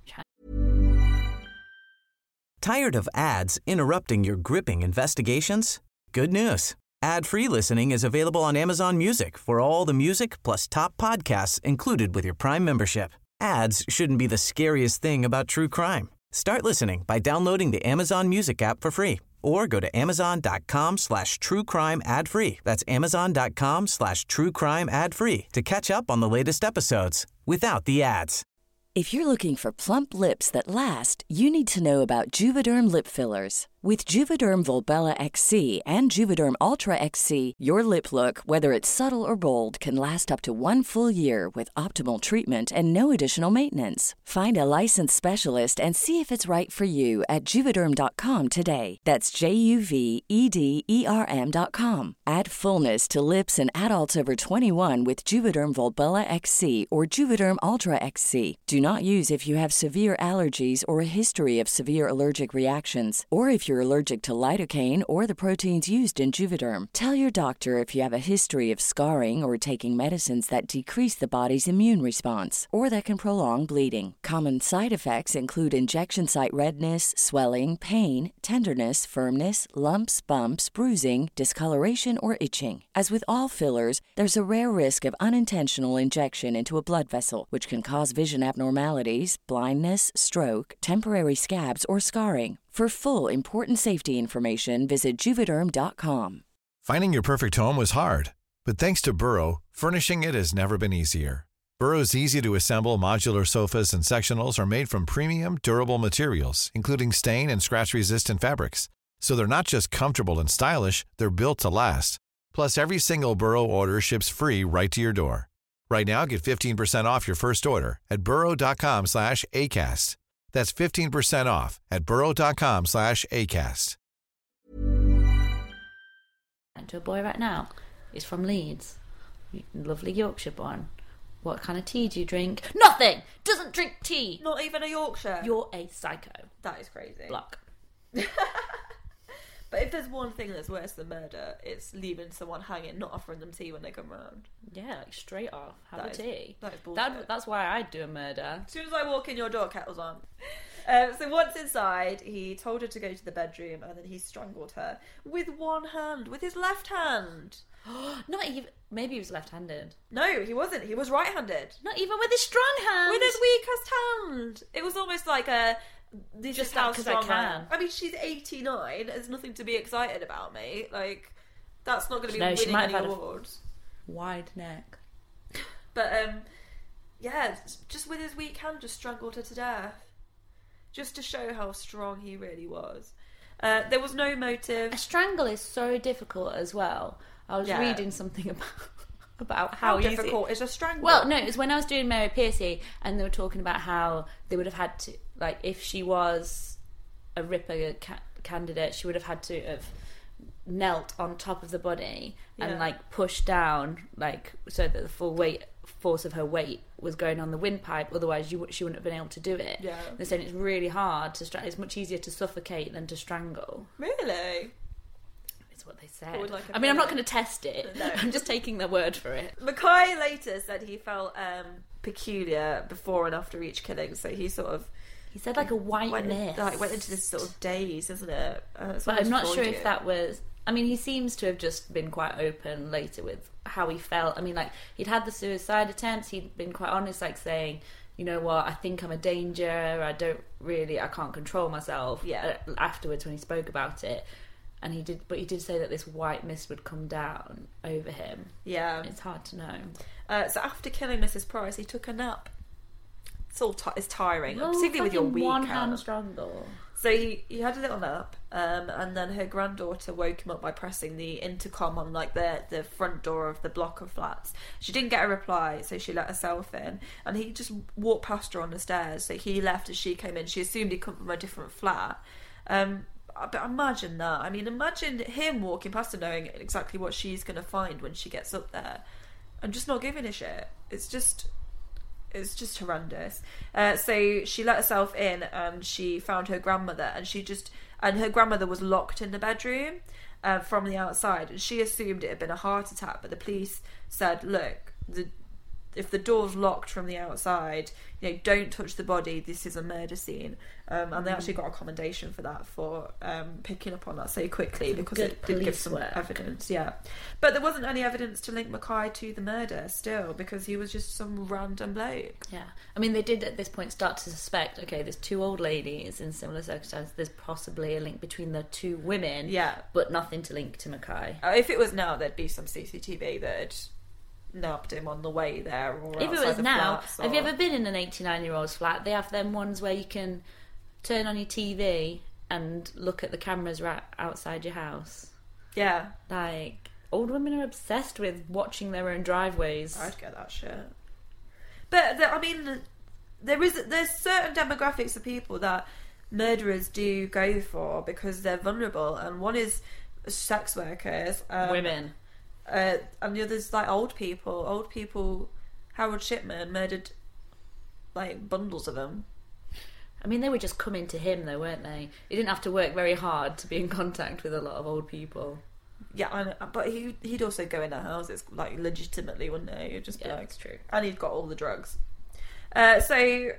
Tired of ads interrupting your gripping investigations? Good news. Ad-free listening is available on Amazon Music for all the music plus top podcasts included with your Prime membership. Ads shouldn't be the scariest thing about true crime. Start listening by downloading the Amazon Music app for free or go to amazon.com slash true crime ad free. That's amazon.com slash true crime ad free to catch up on the latest episodes without the ads. If you're looking for plump lips that last, you need to know about Juvederm lip fillers. With Juvederm Volbella X C and Juvederm Ultra X C, your lip look, whether it's subtle or bold, can last up to one full year with optimal treatment and no additional maintenance. Find a licensed specialist and see if it's right for you at Juvederm dot com today. That's J U V E D E R M dot com. Add fullness to lips in adults over twenty-one with Juvederm Volbella X C or Juvederm Ultra X C. Do not use if you have severe allergies or a history of severe allergic reactions, or if you're allergic to lidocaine or the proteins used in Juvederm. Tell your doctor if you have a history of scarring or taking medicines that decrease the body's immune response or that can prolong bleeding. Common side effects include injection site redness, swelling, pain, tenderness, firmness, lumps, bumps, bruising, discoloration, or itching. As with all fillers, there's a rare risk of unintentional injection into a blood vessel, which can cause vision abnormalities, blindness, stroke, temporary scabs, or scarring. For full, important safety information, visit Juvederm dot com. Finding your perfect home was hard, but thanks to Burrow, furnishing it has never been easier. Burrow's easy-to-assemble modular sofas and sectionals are made from premium, durable materials, including stain and scratch-resistant fabrics. So they're not just comfortable and stylish, they're built to last. Plus, every single Burrow order ships free right to your door. Right now, get fifteen percent off your first order at burrow dot com slash ACAST. That's fifteen percent off at burrow dot com slash ACAST. To a boy right now. He's from Leeds. Lovely Yorkshire born. What kind of tea do you drink? Nothing! Doesn't drink tea! Not even a Yorkshire? You're a psycho. That is crazy. Block. But if there's one thing that's worse than murder, it's leaving someone hanging, not offering them tea when they come round. Yeah, like straight off. Have that a is, tea. That is bullshit. That, that's why I'd do a murder. As soon as I walk in your door, kettle's on. Um, so once inside, he told her to go to the bedroom, and then he strangled her with one hand, with his left hand. Not even... Maybe he was left-handed. No, he wasn't. He was right-handed. Not even with his strong hand. With his weakest hand. It was almost like a... This Just is how because strong I can. I am. I mean, she's eighty-nine. There's nothing to be excited about, mate. Like, that's not going to be No, she winning might any have had a awards. Wide neck. But, um, yeah, just with his weak hand, just strangled her to death. Just to show how strong he really was. Uh, there was no motive. A strangle is so difficult as well. I was Yeah. reading something about about How, how, easy- difficult is a strangle? Well, no, it was when I was doing Mary Piercy, and they were talking about how they would have had to, like, if she was a Ripper ca- candidate, she would have had to have knelt on top of the body and Yeah. like pushed down, like, so that the full weight force of her weight was going on the windpipe. Otherwise, you she wouldn't have been able to do it. Yeah. They're saying it's really hard to strangle. It's much easier to suffocate than to strangle. Really? It's what they said. Or like a I mean, I'm not pillow. going to test it. No. I'm just taking their word for it. Mackay later said he felt um, peculiar before and after each killing, so he sort of He said like a white went, in- mist. like, went into this sort of daze, isn't it? Uh, it's But I'm almost not sure Freudian. if that was... I mean, he seems to have just been quite open later with how he felt. I mean, like, he'd had the suicide attempts. He'd been quite honest, like, saying, you know what, I think I'm a danger. I don't really... I can't control myself. Yeah. Uh, Afterwards, when he spoke about it. And he did... But he did say that this white mist would come down over him. Yeah. It's hard to know. Uh, so after killing Missus Price, he took a nap. It's all ti it's tiring, Well, particularly with your fucking weak one hand. hand strangle. So he, he had a little nap, um, and then her granddaughter woke him up by pressing the intercom on like the the front door of the block of flats. She didn't get a reply, so she let herself in, and he just walked past her on the stairs. So he left as she came in. She assumed he'd come from a different flat. Um, but imagine that. I mean, imagine him walking past her knowing exactly what she's going to find when she gets up there, and just not giving a shit. It's just... It's just horrendous. Uh, so she let herself in, and she found her grandmother, and she just and her grandmother was locked in the bedroom uh, from the outside, and she assumed it had been a heart attack. But the police said, "Look, the, if the door's locked from the outside, you know, don't touch the body. This is a murder scene." Um, and they actually got a commendation for that, for um, picking up on that so quickly, because good it did give police some work. evidence. Yeah, but there wasn't any evidence to link Mackay to the murder still, because he was just some random bloke. Yeah. I mean, they did at this point start to suspect, okay, there's two old ladies in similar circumstances. There's possibly a link between the two women. Yeah. But nothing to link to Mackay. Uh, if it was now, there'd be some C C T V that'd nabbed him on the way there. Or If it outside was the now, flats, have you or- ever been in an eighty-nine-year-old's flat? They have them ones where you can turn on your T V and look at the cameras right outside your house. Yeah. Like, old women are obsessed with watching their own driveways. I'd get that shit. But, the, I mean, there is there's certain demographics of people that murderers do go for because they're vulnerable, and one is sex workers. Um, Women. Uh, and the other's, like, old people. Old people... Harold Shipman murdered, like, bundles of them. I mean, they were just coming to him, though, weren't they? He didn't have to work very hard to be in contact with a lot of old people. Yeah, I know, but he, he'd also go in their houses, like, legitimately, wouldn't he? He'd just be Yeah, like... that's true. And he'd got all the drugs. Uh, so,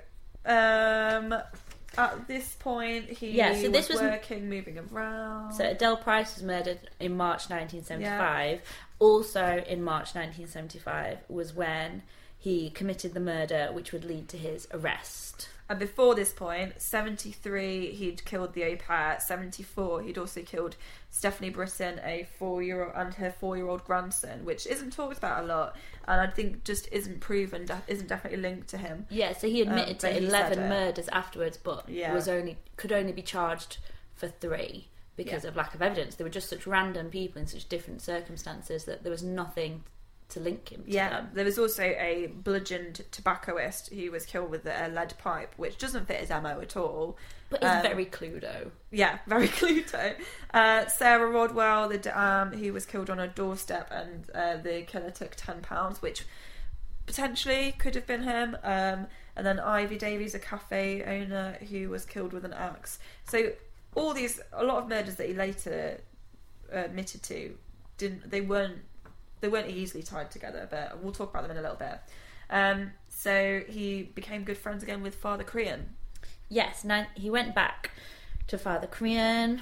um, at this point, he Yeah, so this was was- working, moving around. So Adele Price was murdered in March nineteen seventy-five. Yeah. Also in March nineteen seventy-five was when he committed the murder which would lead to his arrest. And before this point, seventy-three, he'd killed the au pair. seventy-four, he'd also killed Stephanie Britton, a four-year-old, and her four-year-old grandson, which isn't talked about a lot, and I think just isn't proven, isn't definitely linked to him. Yeah, so he admitted um, to eleven murders afterwards, but yeah. was only could only be charged for three because yeah. of lack of evidence. They were just such random people in such different circumstances that there was nothing to link him to yeah, them. There was also a bludgeoned tobaccoist who was killed with a lead pipe, which doesn't fit his M O at all. But it's um, very Cluedo. Yeah, very Cluedo. Uh, Sarah Rodwell, the um, who was killed on her doorstep, and uh, the killer took ten pounds, which potentially could have been him. Um, and then Ivy Davies, a cafe owner, who was killed with an axe. So all these, a lot of murders that he later admitted to, didn't they weren't they weren't easily tied together, but we'll talk about them in a little bit. Um, so he became good friends again with Father Crean. Yes, now he went back to Father Crean,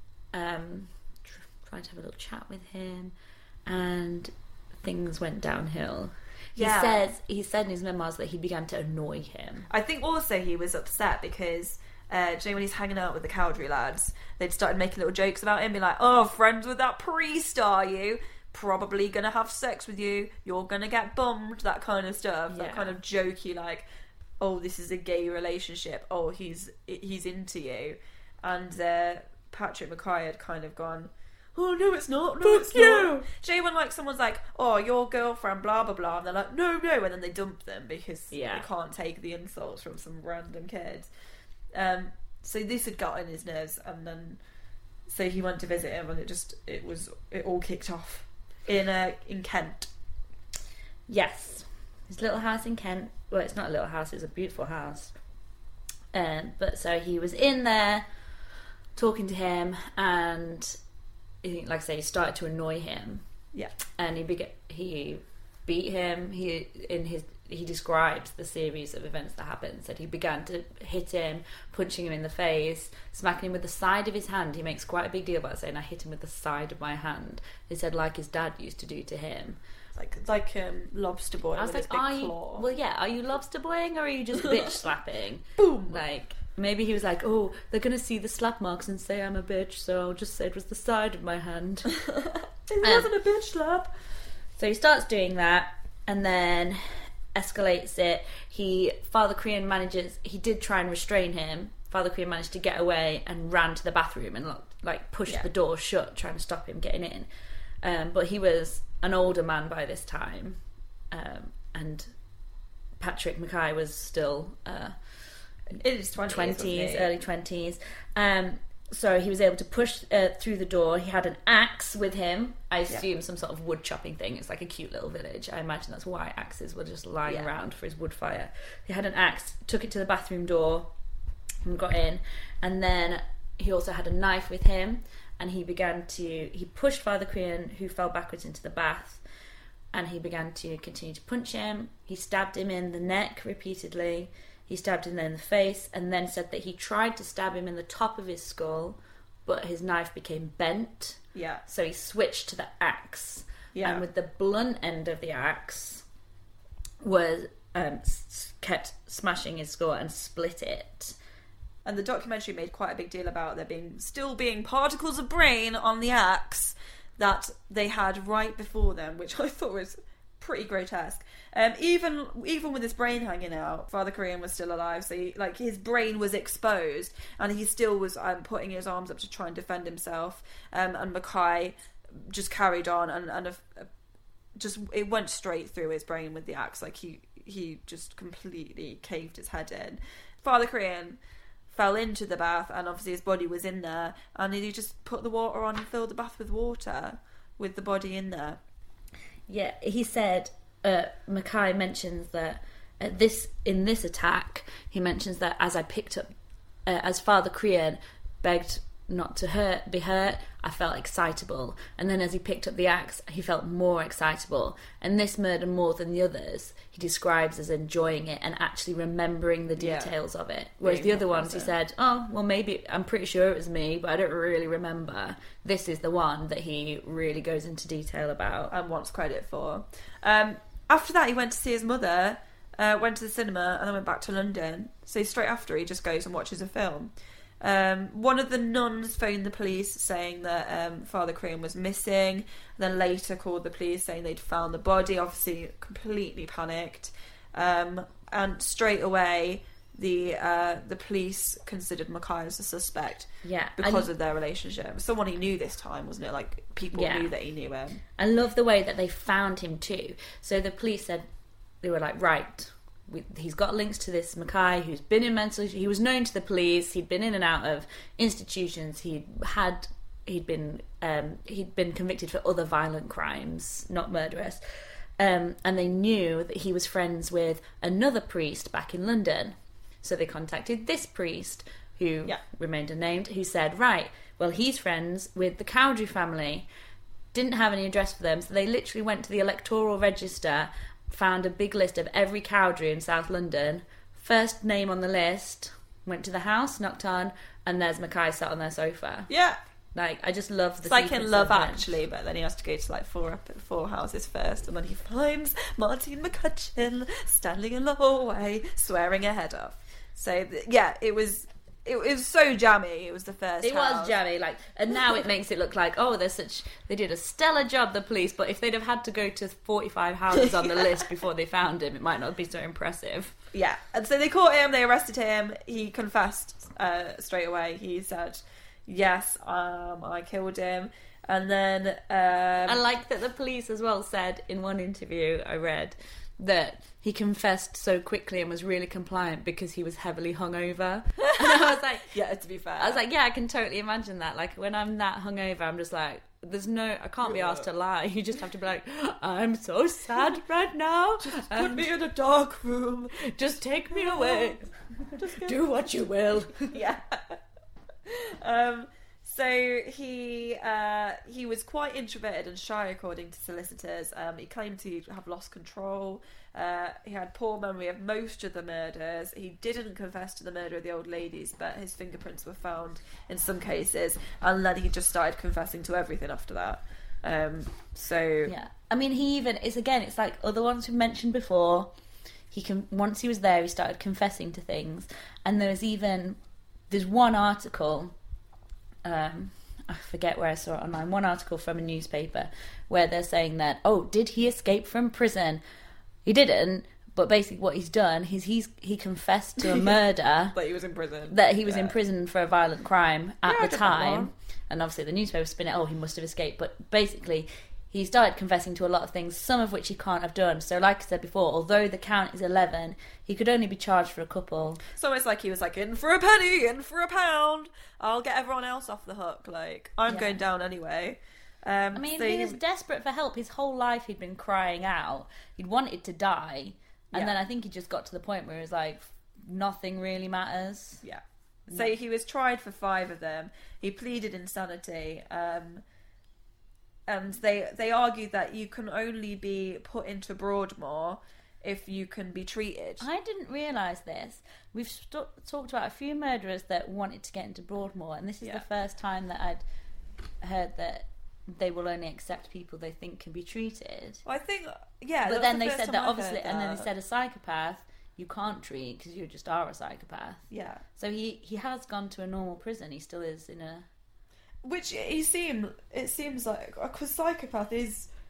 um, tr- tried to have a little chat with him, and things went downhill. He Yeah. says he said in his memoirs that he began to annoy him. I think also he was upset because uh, do you know when he's hanging out with the Cowdery lads, they'd started making little jokes about him, be like, "Oh, friends with that priest, are you? Probably gonna have sex with you. You're gonna get bummed." That kind of stuff. Yeah. That kind of jokey, like, "Oh, this is a gay relationship. Oh, he's he's into you." And uh, Patrick Mackay had kind of gone, "Oh no, it's not. No, Fuck it's you." not." Do you know when like someone's like, "Oh, your girlfriend, blah blah blah," and they're like, "No, no," and then they dump them because Yeah. they can't take the insults from some random kids. Um, so this had got on his nerves, and then so he went to visit him, and it just it was it all kicked off in uh, in Kent. Yes, his little house in Kent. Well, it's not a little house; it's a beautiful house. Um, but so he was in there talking to him, and he, like I say, he started to annoy him. Yeah, and he began, he beat him. He in his he described the series of events that happened. Said he began to hit him, punching him in the face, smacking him with the side of his hand. He makes quite a big deal about saying, "I hit him with the side of my hand." He said, like his dad used to do to him. like like um, lobster boy. I was with like, his big are you, claw. well, yeah, are you lobster boying or are you just bitch slapping? Boom. Like, maybe he was like, oh, they're going to see the slap marks and say I'm a bitch, so I'll just say it was the side of my hand. It wasn't a bitch slap. So he starts doing that and then escalates it. He, Father Crean manages, he did try and restrain him. Father Crean managed to get away and ran to the bathroom and like pushed Yeah. the door shut, trying to stop him getting in. Um, but he was an older man by this time, um, and Patrick Mackay was still uh, In his twenties, twenties, early twenties. Um, so he was able to push uh, through the door. He had an axe with him. I assume yeah. some sort of wood chopping thing. It's like a cute little village. I imagine that's why axes were just lying yeah. around for his wood fire. He had an axe, took it to the bathroom door, and got in. And then he also had a knife with him. And he began to, he pushed Father Crean, who fell backwards into the bath, and he began to continue to punch him. He stabbed him in the neck repeatedly. He stabbed him in the face, and then said that he tried to stab him in the top of his skull, but his knife became bent. Yeah. So he switched to the axe. Yeah. And with the blunt end of the axe, was um, s- kept smashing his skull and split it. And the documentary made quite a big deal about there being still being particles of brain on the axe that they had right before them, which I thought was pretty grotesque. Um, even even with his brain hanging out, Father Korean was still alive. So he, like his brain was exposed, and he still was um, putting his arms up to try and defend himself. Um, and Mackay just carried on, and and a, a, just it went straight through his brain with the axe. Like he he just completely caved his head in. Father Korean fell into the bath, and obviously his body was in there, and he just put the water on and filled the bath with water with the body in there. Yeah, he said, uh, Mackay mentions that at this in this attack, he mentions that as I picked up, uh, as Father Korean begged not to hurt, be hurt, I felt excitable. And then as he picked up the axe, he felt more excitable. And this murder, more than the others, he describes as enjoying it and actually remembering the details yeah. of it. Whereas the other ones, he said, oh, well, maybe, I'm pretty sure it was me, but I don't really remember. This is the one that he really goes into detail about. And wants credit for. Um, after that, he went to see his mother, uh, went to the cinema, and then went back to London. So straight after, he just goes and watches a film. Um, one of the nuns phoned the police saying that um, Father Korean was missing, then later called the police saying they'd found the body, obviously completely panicked, um, and straight away the uh, the police considered Mackay as a suspect yeah, because and, of their relationship. Someone he knew this time, wasn't it? Like, people yeah. knew that he knew him. I love the way that they found him too. So the police said, they were like, right, he's got links to this Mackay who's been in mental. He was known to the police. He'd been in and out of institutions. He'd had he'd been um, he'd been convicted for other violent crimes, not murderous. Um, and they knew that he was friends with another priest back in London. So they contacted this priest, who yeah. remained unnamed, who said, right, well, he's friends with the Cowdery family. Didn't have any address for them, so they literally went to the electoral register, found a big list of every Cowdery in South London. First name on the list, went to the house, knocked on, and there's Mackay sat on their sofa. Yeah. Like, I just love the It's like in Love, of actually, but then he has to go to like four up four houses first, and then he finds Martine McCutcheon standing in the hallway, swearing her head off. So th- yeah, it was it, it was so jammy. It was the first. It house. was jammy, like, and now it makes it look like, oh, they're such they did a stellar job, the police. But if they'd have had to go to forty-five houses on the yeah. list before they found him, it might not be so impressive. Yeah, and so they caught him. They arrested him. He confessed uh, straight away. He said, "Yes, um, I killed him." And then um, I like that the police as well said in one interview I read that he confessed so quickly and was really compliant because he was heavily hungover. And I was like, yeah, to be fair, I was like, yeah, I can totally imagine that. Like, when I'm that hungover, I'm just like, there's no, I can't be asked to lie. You just have to be like, I'm so sad right now. Just put me in a dark room. Just take me away. Just do what you will. Yeah. Um. So he uh, he was quite introverted and shy, according to solicitors. Um, he claimed to have lost control. Uh, he had poor memory of most of the murders. He didn't confess to the murder of the old ladies, but his fingerprints were found in some cases, and then he just started confessing to everything after that. Um, so yeah, I mean, he even it's again, it's like other ones we mentioned before. He can once he was there, he started confessing to things, and there was even there's one article. Um, I forget where I saw it online. One article from a newspaper where they're saying that, oh, did he escape from prison? He didn't, but basically what he's done is he's he confessed to a murder. That he was in prison. That he was yeah. in prison for a violent crime at yeah, the time. And obviously the newspaper spin it, oh, he must have escaped. But basically he started confessing to a lot of things, some of which he can't have done. So like I said before, although the count is eleven, he could only be charged for a couple. It's almost like he was like, in for a penny, in for a pound. I'll get everyone else off the hook. Like, I'm yeah. going down anyway. Um, I mean, so he he was desperate for help. His whole life he'd been crying out. He'd wanted to die. And yeah. then I think he just got to the point where he was like, nothing really matters. Yeah. So no. he was tried for five of them. He pleaded insanity. Um... And they they argued that you can only be put into Broadmoor if you can be treated. I didn't realise this. We've st- talked about a few murderers that wanted to get into Broadmoor, and this is yeah. the first time that I'd heard that they will only accept people they think can be treated. Well, I think, yeah. But then the they said that I've obviously, and then that. they said a psychopath you can't treat because you just are a psychopath. Yeah. So he, he has gone to a normal prison. He still is in a... Which he seemed, it seems like, because psychopath is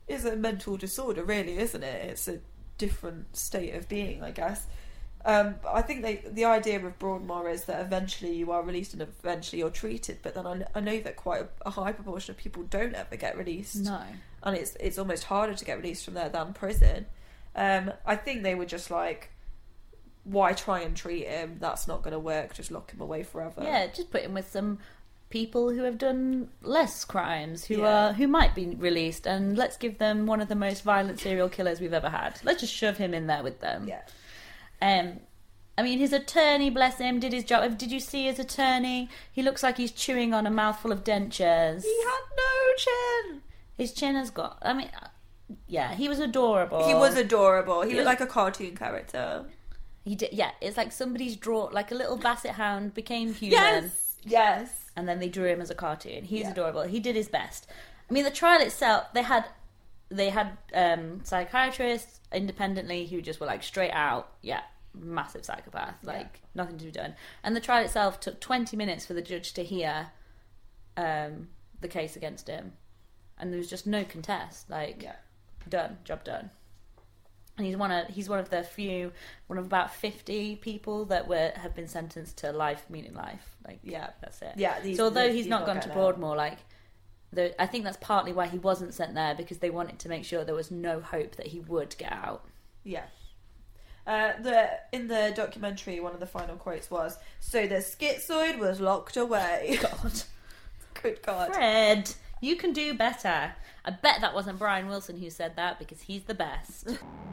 is a mental disorder, really, isn't it? It's a different state of being, I guess. Um, but I think they, the idea of Broadmoor is that eventually you are released and eventually you're treated, but then I, I know that quite a, a high proportion of people don't ever get released. No. And it's it's almost harder to get released from there than prison. Um, I think they were just like, why try and treat him? That's not going to work. Just lock him away forever. Yeah, just put him with some people who have done less crimes, who Yeah. are who might be released, and let's give them one of the most violent serial killers we've ever had. Let's just shove him in there with them. Yeah. Um, I mean, his attorney, bless him, did his job. Did you see his attorney? He looks like he's chewing on a mouthful of dentures. He had no chin. His chin has got... I mean, yeah, he was adorable. He was adorable. He He looked was- like a cartoon character. He did, yeah, it's like somebody's draw... Like a little basset hound became human. Yes. Yes. And then they drew him as a cartoon. He's Yeah. adorable. He did his best. I mean, the trial itself, they had... They had um, psychiatrists independently who just were like straight out, yeah, massive psychopath, like Yeah. nothing to be done. And the trial itself took twenty minutes for the judge to hear um, the case against him, and there was just no contest. Like, Yeah. done, job done. And he's one of he's one of the few, one of about fifty people that were have been sentenced to life, meaning life. Like, Yeah. that's it. Yeah, these- so although these he's not people gone to getting out. Broadmoor, like. The, I think that's partly why he wasn't sent there, because they wanted to make sure there was no hope that he would get out. Yeah. Uh, the in the documentary, one of the final quotes was, "So the schizoid was locked away." God. Good God. Fred, you can do better. I bet that wasn't Brian Wilson who said that, because he's the best.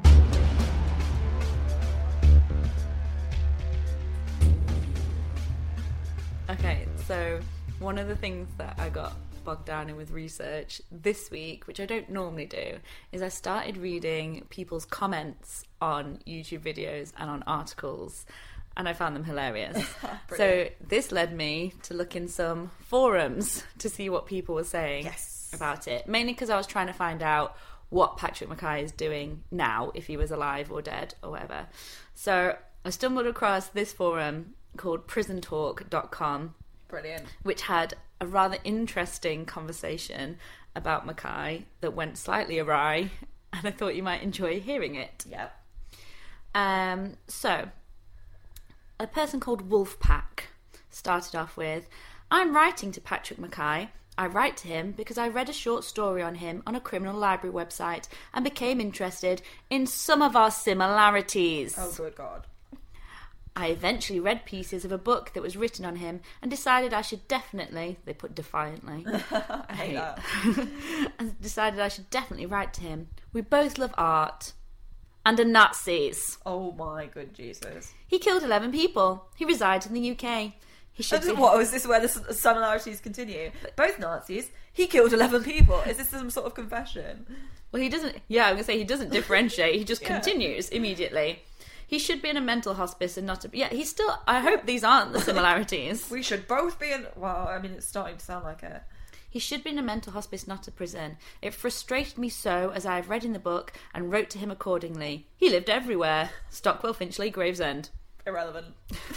Okay, so one of the things that I got bogged down in with research this week, which I don't normally do, is I started reading people's comments on YouTube videos and on articles, and I found them hilarious. So this led me to look in some forums to see what people were saying Yes. about it, mainly because I was trying to find out what Patrick Mackay is doing now, if he was alive or dead or whatever. So I stumbled across this forum called prison talk dot com, Brilliant. which had a rather interesting conversation about Mackay that went slightly awry, and I thought you might enjoy hearing it. Yeah. Um, so, a person called Wolfpack started off with, "I'm writing to Patrick Mackay. I write to him because I read a short story on him on a criminal library website and became interested in some of our similarities. Oh, good God. I eventually read pieces of a book that was written on him and decided I should definitely," they put defiantly, I hate that. and decided I should definitely write to him. We both love art and are Nazis. Oh my good Jesus. He killed eleven people. He resides in the U K. He should be... What, is this where the s- similarities continue? Both Nazis. He killed eleven people. Is this some sort of confession? Well, he doesn't... Yeah, I'm going to say he doesn't differentiate. He just Yeah. continues immediately. He should be in a mental hospice and not a... Yeah, he's still... I hope these aren't the similarities. We should both be in... Well, I mean, it's starting to sound like it. He should be in a mental hospice, not a prison. It frustrated me so, as I have read in the book, and wrote to him accordingly. He lived everywhere. Stockwell, Finchley, Gravesend. Irrelevant.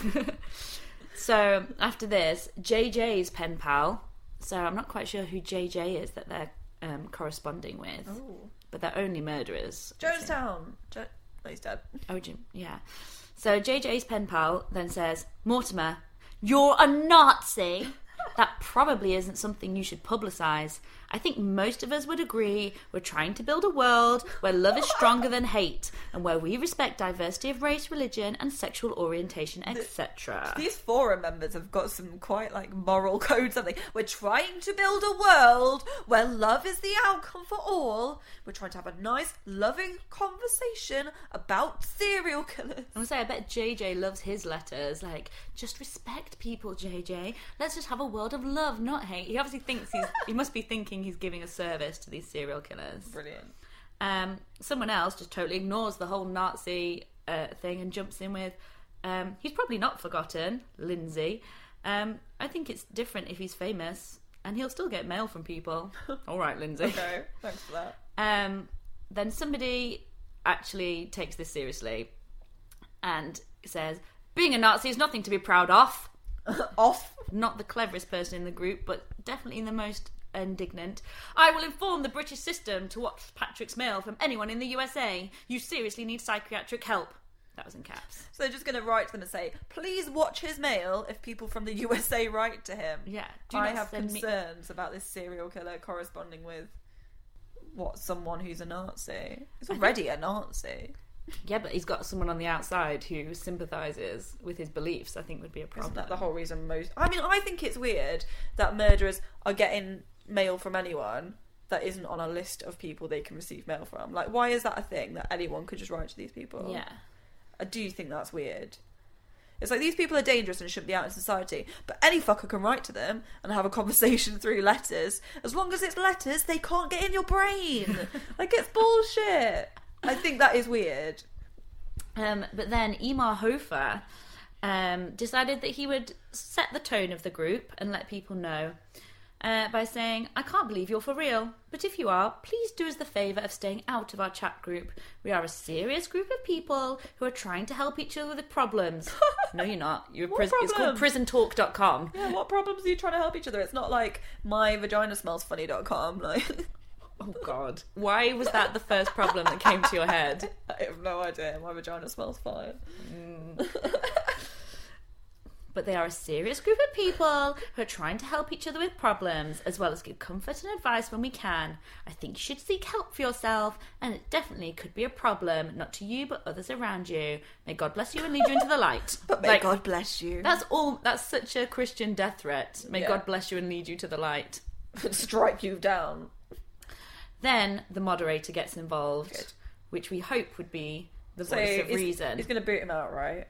So, after this, J J's pen pal. So, I'm not quite sure who J J is that they're um, corresponding with. Oh. But they're only murderers. Jonestown. Jo- oh, he's dead. Oh, Jim, yeah. So J J's pen pal then says, "Mortimer, you're a Nazi. That probably isn't something you should publicise. I think most of us would agree we're trying to build a world where love is stronger than hate, and where we respect diversity of race, religion, and sexual orientation, et cetera" These forum members have got some quite like moral codes, haven't they? We're trying to build a world where love is the outcome for all. We're trying to have a nice, loving conversation about serial killers. I'm gonna say, I bet J J loves his letters. Like, just respect people, J J. Let's just have a world of love, not hate. He obviously thinks he's. He must be thinking he's giving a service to these serial killers. Brilliant. Um, someone else just totally ignores the whole Nazi uh, thing and jumps in with, um, "He's probably not forgotten, Lindsay. Um, I think it's different if he's famous, and he'll still get mail from people." All right, Lindsay. Okay, thanks for that. Um, then somebody actually takes this seriously and says, "Being a Nazi is nothing to be proud of." Off. Not the cleverest person in the group, but definitely the most indignant. I will inform the British system to watch Patrick's mail from anyone in the U S A. You seriously need psychiatric help. That was in caps. So they're just going to write to them and say, please watch his mail if people from the U S A write to him. Yeah. Do I have concerns me- about this serial killer corresponding with, what, someone who's a Nazi? He's already think- a Nazi. Yeah, but he's got someone on the outside who sympathises with his beliefs, I think would be a problem. Isn't that the whole reason most... I mean, I think it's weird that murderers are getting mail from anyone that isn't on a list of people they can receive mail from. Like, why is that a thing, that anyone could just write to these people? Yeah. I do think that's weird. It's like, these people are dangerous and shouldn't be out in society, but any fucker can write to them and have a conversation through letters. As long as it's letters, they can't get in your brain. Like, it's bullshit. I think that is weird. Um, but then Emar Hofer um, decided that he would set the tone of the group and let people know uh, by saying, I can't believe you're for real, but if you are, please do us the favour of staying out of our chat group. We are a serious group of people who are trying to help each other with problems. No, you're not. You're pris- it's called prison talk dot com. Yeah, what problems are you trying to help each other? It's not like my vagina smells funny dot com. Like... Oh, God. Why was that the first problem that came to your head? I have no idea. My vagina smells fine. Mm. But they are a serious group of people who are trying to help each other with problems, as well as give comfort and advice when we can. I think you should seek help for yourself, and it definitely could be a problem, not to you, but others around you. May God bless you and lead you into the light. But may like, God bless you. That's all. That's such a Christian death threat. May yeah. God bless you and lead you to the light. Strike you down. Then the moderator gets involved, Good. which we hope would be the so voice of he's, reason. He's going to boot him out, right?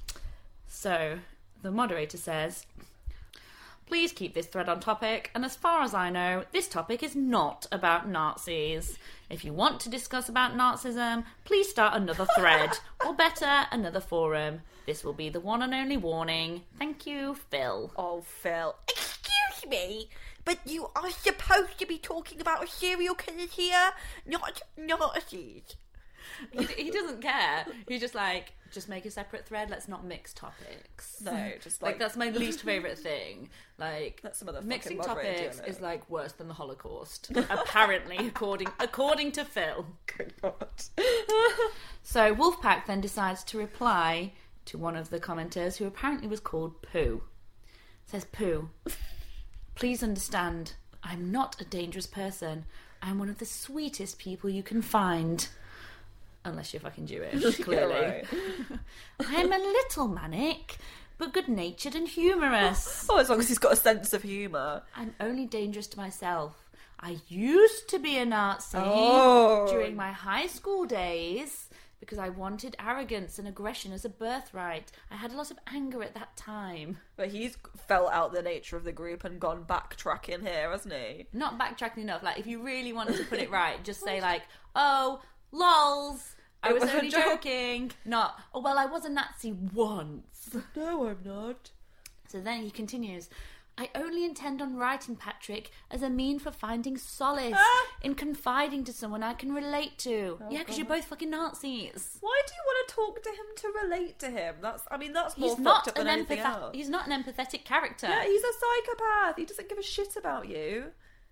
So the moderator says, please keep this thread on topic, and as far as I know, this topic is not about Nazis. If you want to discuss about Nazism, please start another thread, or better, another forum. This will be the one and only warning. Thank you, Phil. Oh, Phil. Excuse me, but you are supposed to be talking about serial killers here, not Nazis. He, he doesn't care. He's just like, just make a separate thread. Let's not mix topics. No, just like, like that's my least favourite thing. Like that's some other mixing topics is like worse than the Holocaust, apparently, according according to Phil. Good God. So Wolfpack then decides to reply to one of the commenters, who apparently was called Pooh. It says, Pooh, please understand, I'm not a dangerous person. I'm one of the sweetest people you can find. Unless you're fucking Jewish, clearly. Yeah, right. I'm a little manic, but good-natured and humorous. Oh, as long as he's got a sense of humour. I'm only dangerous to myself. I used to be a Nazi oh. during my high school days because I wanted arrogance and aggression as a birthright. I had a lot of anger at that time. But he's felt out the nature of the group and gone backtracking here, hasn't he? Not backtracking enough. Like, if you really wanted to put it right, just say like, oh... lols, I it was, was only joking. Not, oh, well, I was a Nazi once. No, I'm not. So then he continues, I only intend on writing Patrick as a mean for finding solace ah! in confiding to someone I can relate to. Oh, yeah, because you're both fucking Nazis. Why do you want to talk to him to relate to him? That's, I mean, that's more he's fucked not up than an anything empath- else. He's not an empathetic character. Yeah, he's a psychopath. He doesn't give a shit about you.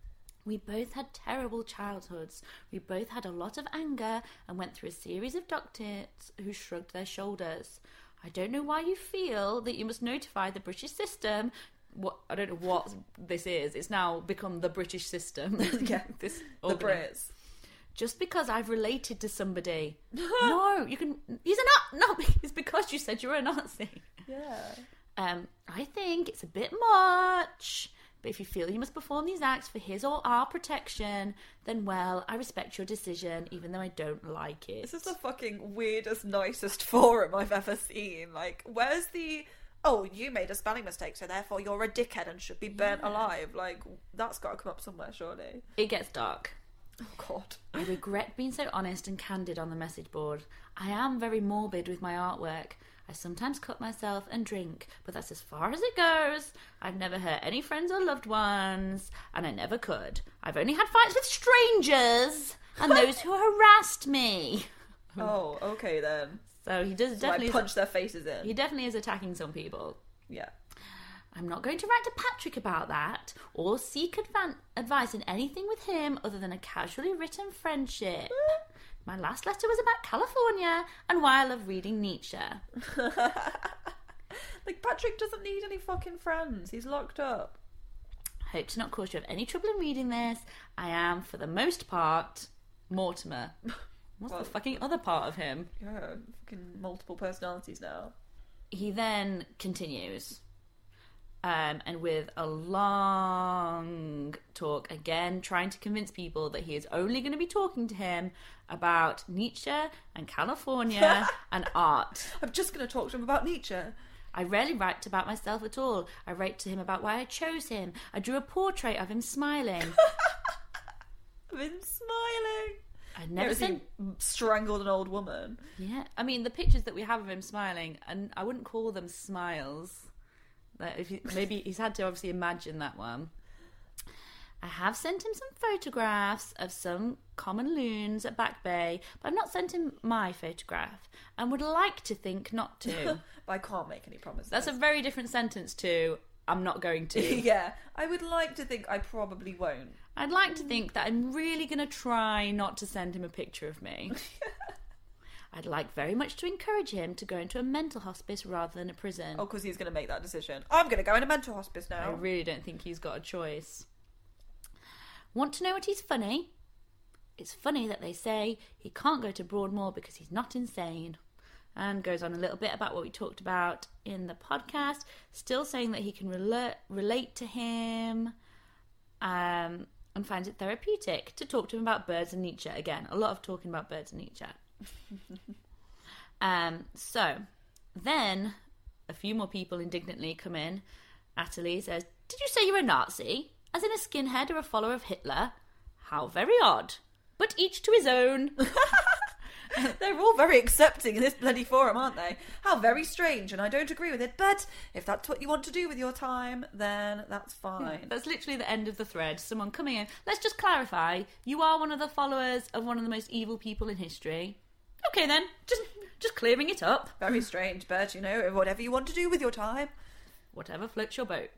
We both had terrible childhoods. We both had a lot of anger and went through a series of doctors who shrugged their shoulders. I don't know why you feel that you must notify the British system. What I don't know what this is. It's now become the British system. Yeah, this the Brits. Just because I've related to somebody. No, you can. He's a not. No, it's because you said you were a Nazi. Yeah. Um, I think it's a bit much. But if you feel you must perform these acts for his or our protection, then, well, I respect your decision, even though I don't like it. This is the fucking weirdest, nicest forum I've ever seen. Like, where's the... oh, you made a spelling mistake, so therefore you're a dickhead and should be burnt yeah. alive. Like, that's got to come up somewhere, surely. It gets dark. Oh, God. I regret being so honest and candid on the message board. I am very morbid with my artwork. I sometimes cut myself and drink, but that's as far as it goes. I've never hurt any friends or loved ones, and I never could. I've only had fights with strangers and those who harassed me. Oh, okay then. So he does so definitely I punch their faces in. He definitely is attacking some people. Yeah. I'm not going to write to Patrick about that or seek advan- advice in anything with him other than a casually written friendship. My last letter was about California and why I love reading Nietzsche. Like, Patrick doesn't need any fucking friends. He's locked up. Hope to not cause you any trouble in reading this. I am, for the most part, Mortimer. What's well, the fucking other part of him? Yeah, fucking multiple personalities now. He then continues, um, and with a long talk, again, trying to convince people that he is only going to be talking to him about Nietzsche and California and art. I'm just going to talk to him about Nietzsche. I rarely write about myself at all. I write to him about why I chose him. I drew a portrait of him smiling. Of him smiling. I never sent... strangled an old woman. Yeah, I mean the pictures that we have of him smiling, and I wouldn't call them smiles. Like, if you, maybe he's had to obviously imagine that one. I have sent him some photographs of some common loons at Back Bay, but I've not sent him my photograph, and would like to think not to. But I can't make any promises. That's a very different sentence to I'm not going to. Yeah, I would like to think I probably won't. I'd like to think that I'm really going to try not to send him a picture of me. I'd like very much to encourage him to go into a mental hospice rather than a prison. Oh, because he's going to make that decision. I'm going to go in a mental hospice now. I really don't think he's got a choice. Want to know what he's funny? It's funny that they say he can't go to Broadmoor because he's not insane. And goes on a little bit about what we talked about in the podcast. Still saying that he can rela- relate to him um, and finds it therapeutic to talk to him about birds and Nietzsche. Again, a lot of talking about birds and Nietzsche. um, so, then a few more people indignantly come in. Atterley says, "Did you say you're a Nazi? As in a skinhead or a follower of Hitler? How very odd. But each to his own." They're all very accepting in this bloody forum, aren't they? How very strange, and I don't agree with it, but if that's what you want to do with your time, then that's fine. That's literally the end of the thread. Someone coming in. Let's just clarify. You are one of the followers of one of the most evil people in history. Okay then, just just clearing it up. Very strange, but, you know, whatever you want to do with your time. Whatever floats your boat.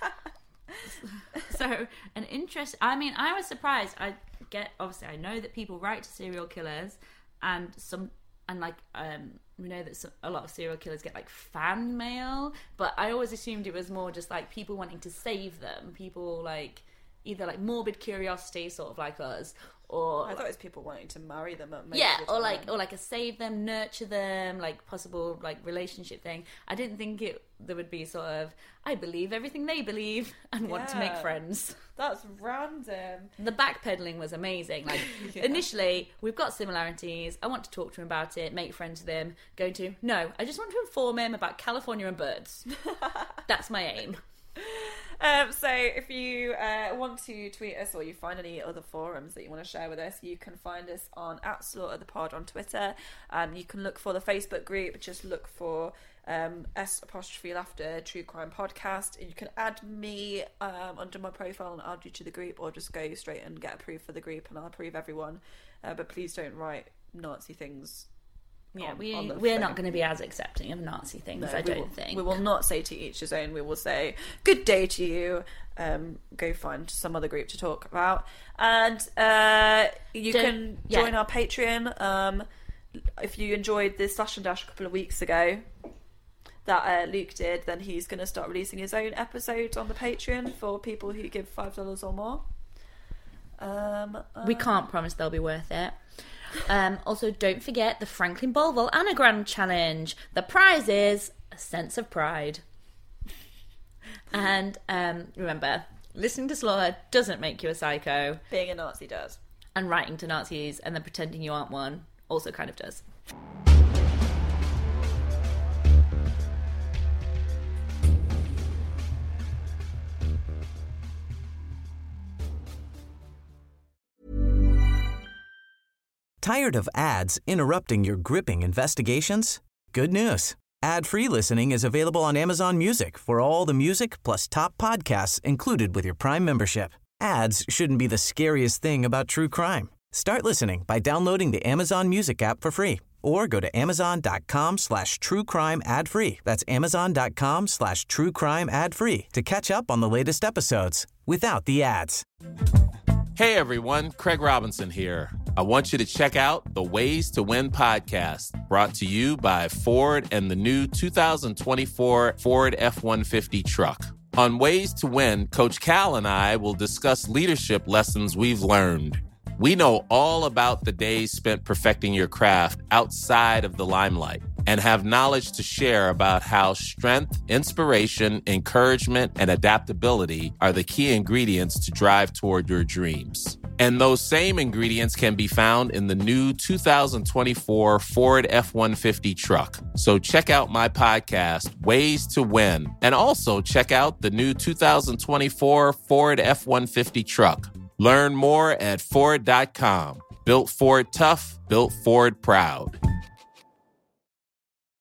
So, an interest... I mean, I was surprised. I get... Obviously, I know that people write to serial killers... And some, and like, um, we know that some, a lot of serial killers get like fan mail, but I always assumed it was more just like people wanting to save them, people like either like morbid curiosity, sort of like us, or I thought it was people wanting to marry them. At yeah, or like, or like a save them, nurture them, like possible like relationship thing. I didn't think it there would be sort of I believe everything they believe and want yeah, to make friends. That's random. The backpedaling was amazing. Like yeah. Initially, we've got similarities. I want to talk to him about it, make friends with him. Going to no, I just want to inform him about California and birds. That's my aim. Um, so if you uh, want to tweet us or you find any other forums that you want to share with us, you can find us on at Slaughter the Pod on Twitter. Um, you can look for the Facebook group, just look for um, S apostrophe laughter true crime podcast. You can add me um, under my profile and add you to the group, or just go straight and get approved for the group and I'll approve everyone. Uh, but please don't write Nazi things. Yeah, on, we, on we're thing. not going to be as accepting of Nazi things, no, I don't will, think. We will not say to each his own. We will say, good day to you. Um, go find some other group to talk about. And uh, you don't, can join yeah. our Patreon. Um, if you enjoyed the Slash and Dash a couple of weeks ago that uh, Luke did, then he's going to start releasing his own episodes on the Patreon for people who give five dollars or more. Um, uh, we can't promise they'll be worth it. Um, also, don't forget the Franklin Bolville Anagram Challenge. The prize is a sense of pride. And um, remember, listening to Slaughter doesn't make you a psycho. Being a Nazi does. And writing to Nazis and then pretending you aren't one also kind of does. Tired of ads interrupting your gripping investigations? Good news. Ad-free listening is available on Amazon Music for all the music plus top podcasts included with your Prime membership. Ads shouldn't be the scariest thing about true crime. Start listening by downloading the Amazon Music app for free or go to amazon.com slash true crime ad free. That's amazon.com slash true crime ad free to catch up on the latest episodes without the ads. Hey everyone, Craig Robinson here. I want you to check out the Ways to Win podcast, brought to you by Ford and the new two thousand twenty-four Ford F one fifty truck. On Ways to Win, Coach Cal and I will discuss leadership lessons we've learned. We know all about the days spent perfecting your craft outside of the limelight and have knowledge to share about how strength, inspiration, encouragement, and adaptability are the key ingredients to drive toward your dreams. And those same ingredients can be found in the new two thousand twenty-four Ford F one fifty truck. So check out my podcast, Ways to Win, and also check out the new two thousand twenty-four Ford F one fifty truck. Learn more at Ford dot com. Built Ford tough, built Ford proud.